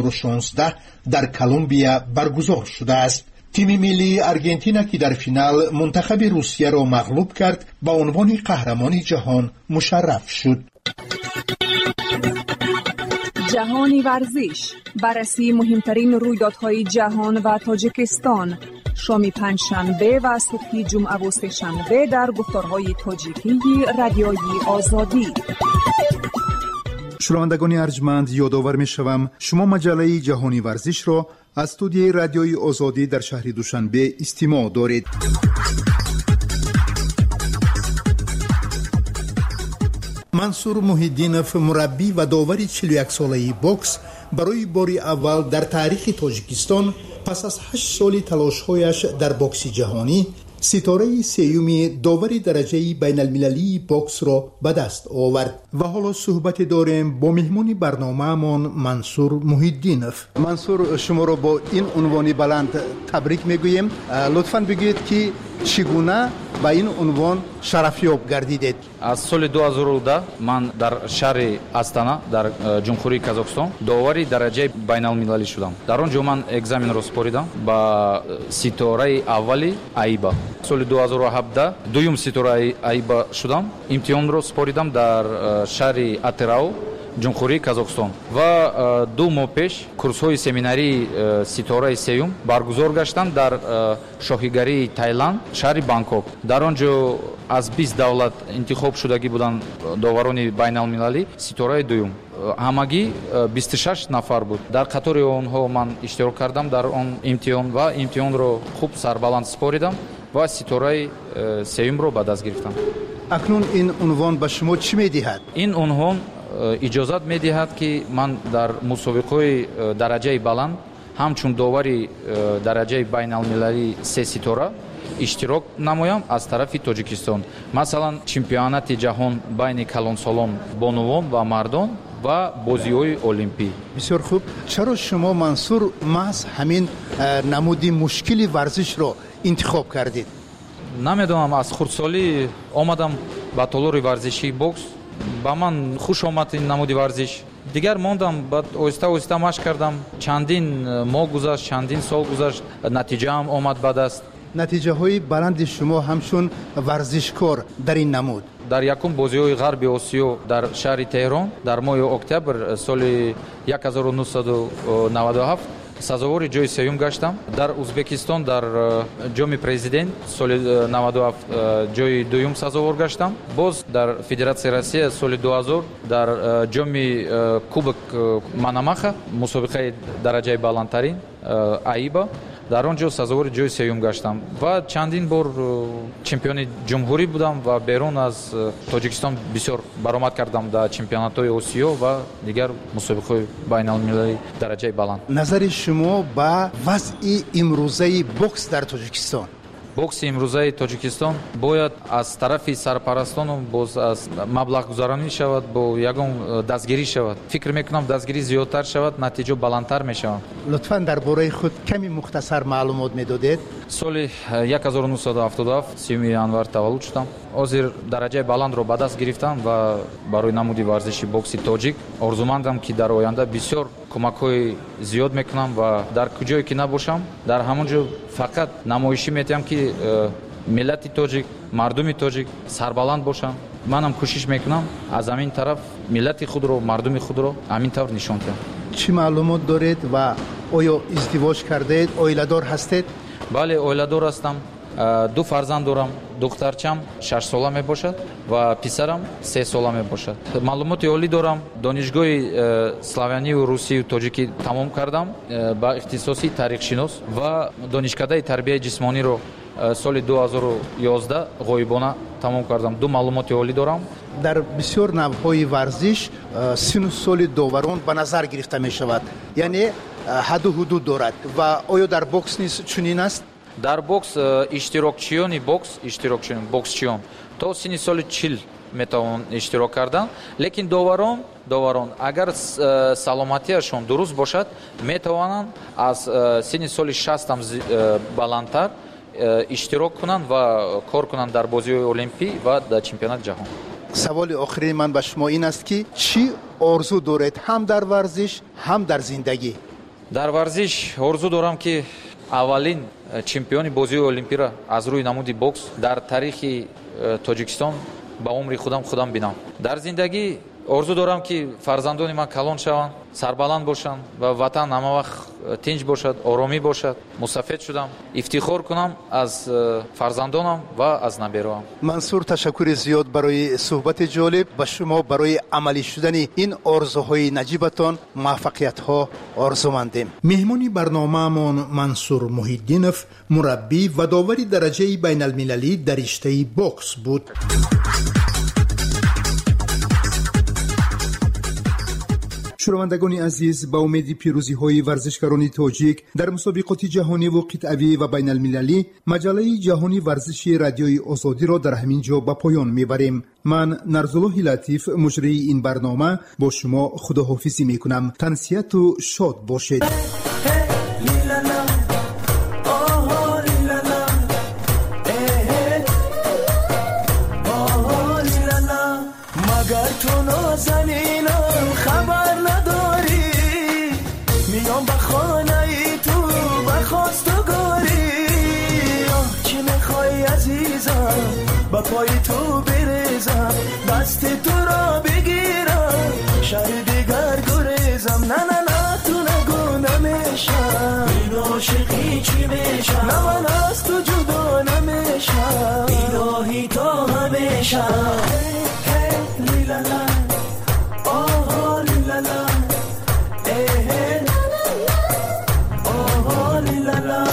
2016 در کلمبیا برگزار شده است. تیم ملی آرژانتین که در فینال منتخب روسیه را مغلوب کرد با عنوان قهرمان جهان مشرف شد. جهانی ورزش، بررسی مهمترین رویدادهای جهان و تاجیکستان، شام پنجشنبه و صبح جمعه و سه‌شنبه در گفتارهای تاجیکی رادیوی آزادی. شنوندگان ارجمند، یادآور می‌شوم شما مجله جهانی ورزش را از استودیوی رادیوی آزادی در شهر دوشنبه استماع دارید. منصور محیدینوف مربی و داور 41 ساله بوکس برای بار اول در تاریخ تاجیکستان پس از 8 سال تلاش‌هایش در بوکس جهانی ستاره سیومی داور درجه بین المللی بوکس را به دست آورد. و حالا صحبت داریم با مهمون برنامه‌مان منصور محیدینوف. منصور، شما را با این عنوان بلند تبریک میگوییم. لطفاً بگویید که چگونه با این عنوان شرفیاب گردیدید؟ از سال 2010 من در شهر استана در جمهوری قزاقستان داوری درجه بین المللی شدم. در آنجا من екзамен را سپردم با ستاره اولی айба. سال 2017 دوم ستاره айба شدم. امتحان را سپردم در شهر атырау جمهوری قزاقستان و 2 ماه پیش کورس‌های семинари ستاره سیوم برگزار گشتند در شاهیگری تایلند شهر بانکوک. در آنجا از 20 دولت انتخاب شدگی بودند داوران بین المللی ستاره دوم. همگی 26 نفر بود. در قطار آنها من اشتراک کردم در آن امتحان و امتحان را خوب سربلند سپردم و ستاره سیوم را به دست گرفتم. اکنون این عنوان به شما چی می‌دهد؟ این عنوان اجازت می‌دهد که من در مسابقه درجه بلند همچون داوری درجه بین المللی 3 ستاره اشتراک نمایم از طرف تاجیکستان. مثلا چемپионати جهان بین کلонсолон бонувон و مردان و بازی‌های المپی. بسیار خوب. چرا شما منصور محض همین نمودی مشکلی ورزش رو انتخاب کردید؟ نمیدونم، از خردسالی آمدم به طالور ورزشی بوکس. با من خوش آمد این نمودی ورزش. دیگر موندم، بعد آهسته مشق کردم. چندین ماه گذشت، چندین سال گذشت، نتیجه هم آمد به دست. نتیجه های بلند شما همچون ورزشکار در این نمود. در یکم بازی‌های غربی آسیا در شهر تهران در ماه اکتبر سال 1997 سزاوار جای سوم گشتم. در ازبکستان در جام پرزیدنت سال 97 جای دوم سزاوار گشتم. باز در فدراسیای روسیه سال 2000 در جام کубок Манамаха مسابقه درجه بالاترین АИБА در آنجا سزاوار جای سوم گشتم و چندین بار چمپیون جمهوری بودم و بیرون از تاجیکستان بسیار برآمد کردم در چمپیونات‌های آسیا و دیگر مسابقه بین‌المللی درجه بلند. نظر شما با وضع امروزه بوکس در تاجیکستان؟ بوکس امروزه تاجیکستان باید از طرف سرپرستان باز از مبلغ گذارانی شود، با یگان دستگیری شود. فکر میکنم دستگیری زیادتر شود، نتیجه بلندتر میشود. لطفاً درباره خود کمی مختصر معلومات میدادید. سال 1977 سیوم январ таваллуд шудам. ҳозир дараҷаи баландро ба даст гирифтам ва барои намуди варзиши бокси тоҷик орзумандам ки дар оянда бисёр кӯмакҳои зиёд мекунам ва дар куҷое ки набошам дар ҳамон ҷо фақат намоишӣ метиҳам ки миллати тоҷик, мардуми тоҷик сарбаланд бошанд. манам кӯшиш мекунам аз ҳамин тараф миллати худро, мардуми худро ҳамин тавр нишон диҳам. чӣ маълумот доред ва оё издивоҷ кардаед, оиладор ҳастед? бале, оиладор ҳастам. ду фарзанд дорам. духтарчам 6 сола мебошад ва писарам 3 сола мебошад. маълумоти олӣ дорам. донишгоҳи славянию русию тоҷикӣ тамом кардам ба ихтисоси тарихшинос ва донишкадаи тарбияи ҷисмониро соли 2011 ғоибона тамом кардам. ду маълумоти олӣ дорам. дар бисёр навъҳои варзиш сину соли доварон ба назар гирифта мешавад, яъне ҳадду ҳудуд дорад ва оё дар бокс низ чунин аст? дар бокс иштирокчиёни боксчиён то сини соли 40 метавонанд иштирок кардан, лекин доварон агар саломатиашон дуруст бошад метавонанд аз сини соли 60 баландтар иштирок кунанд ва кор кунанд дар бозиҳои олимпӣ ва дар чемпионати ҷаҳон. саволи охирини ман ба шумо ин аст ки чӣ орзу доред ҳам дар варзиш, ҳам дар зиндагӣ? дар варзиш орзу дорам ки аввалин чемпиони бозиҳои олимпиро аз рӯи намуди бокс дар тарихи тоҷикистон ба умри худам бинам. дар зиндагӣ орзу дорам ки фарзандони ман калон шаванд, сарбаланд бошанд ва ватан ҳама вақт тинч бошад, оромӣ бошад. мусафед шудам, ифтихор кунам аз фарзандонам ва аз набероам. мансур, ташаккури зиёд барои суҳбати ҷолиб. ба шумо барои амалӣ шудани ин орзуҳои наҷибатон муваффақиятҳо орзумандем. меҳмони барномаамон мансур муҳиддинов, мураббӣ ва довари дараҷаи байналмилалӣ дар риштаи бокс буд. шунавандагони азиз, ба умеди пирӯзиҳои варзишгарони тоҷик дар мусобиқоти ҷаҳониву қитъавӣ ва байналмилалӣ, маҷаллаи ҷаҳони варзиши радиои озодиро дар ҳамин ҷо ба поён мебарем. ман нарзуллоҳи латиф, муҷрии ин барнома, бо шумо худоҳофизӣ мекунам. тансияту шод бошед. با پای تو بریزم، دست تو را بگیرم، شهر دیگر گریزم. نه نه نه تو نگو نمیشم، این عاشقی چی میشم، نه من از تو جدا نمیشم، الهی تا همیشه. لیلالا آه لیلالا آه لیلالا.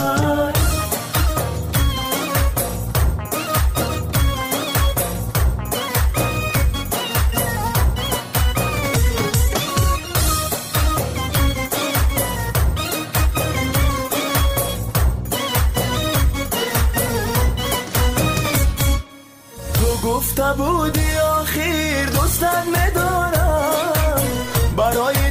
گفته بودی آخر دوستت ندارم، برای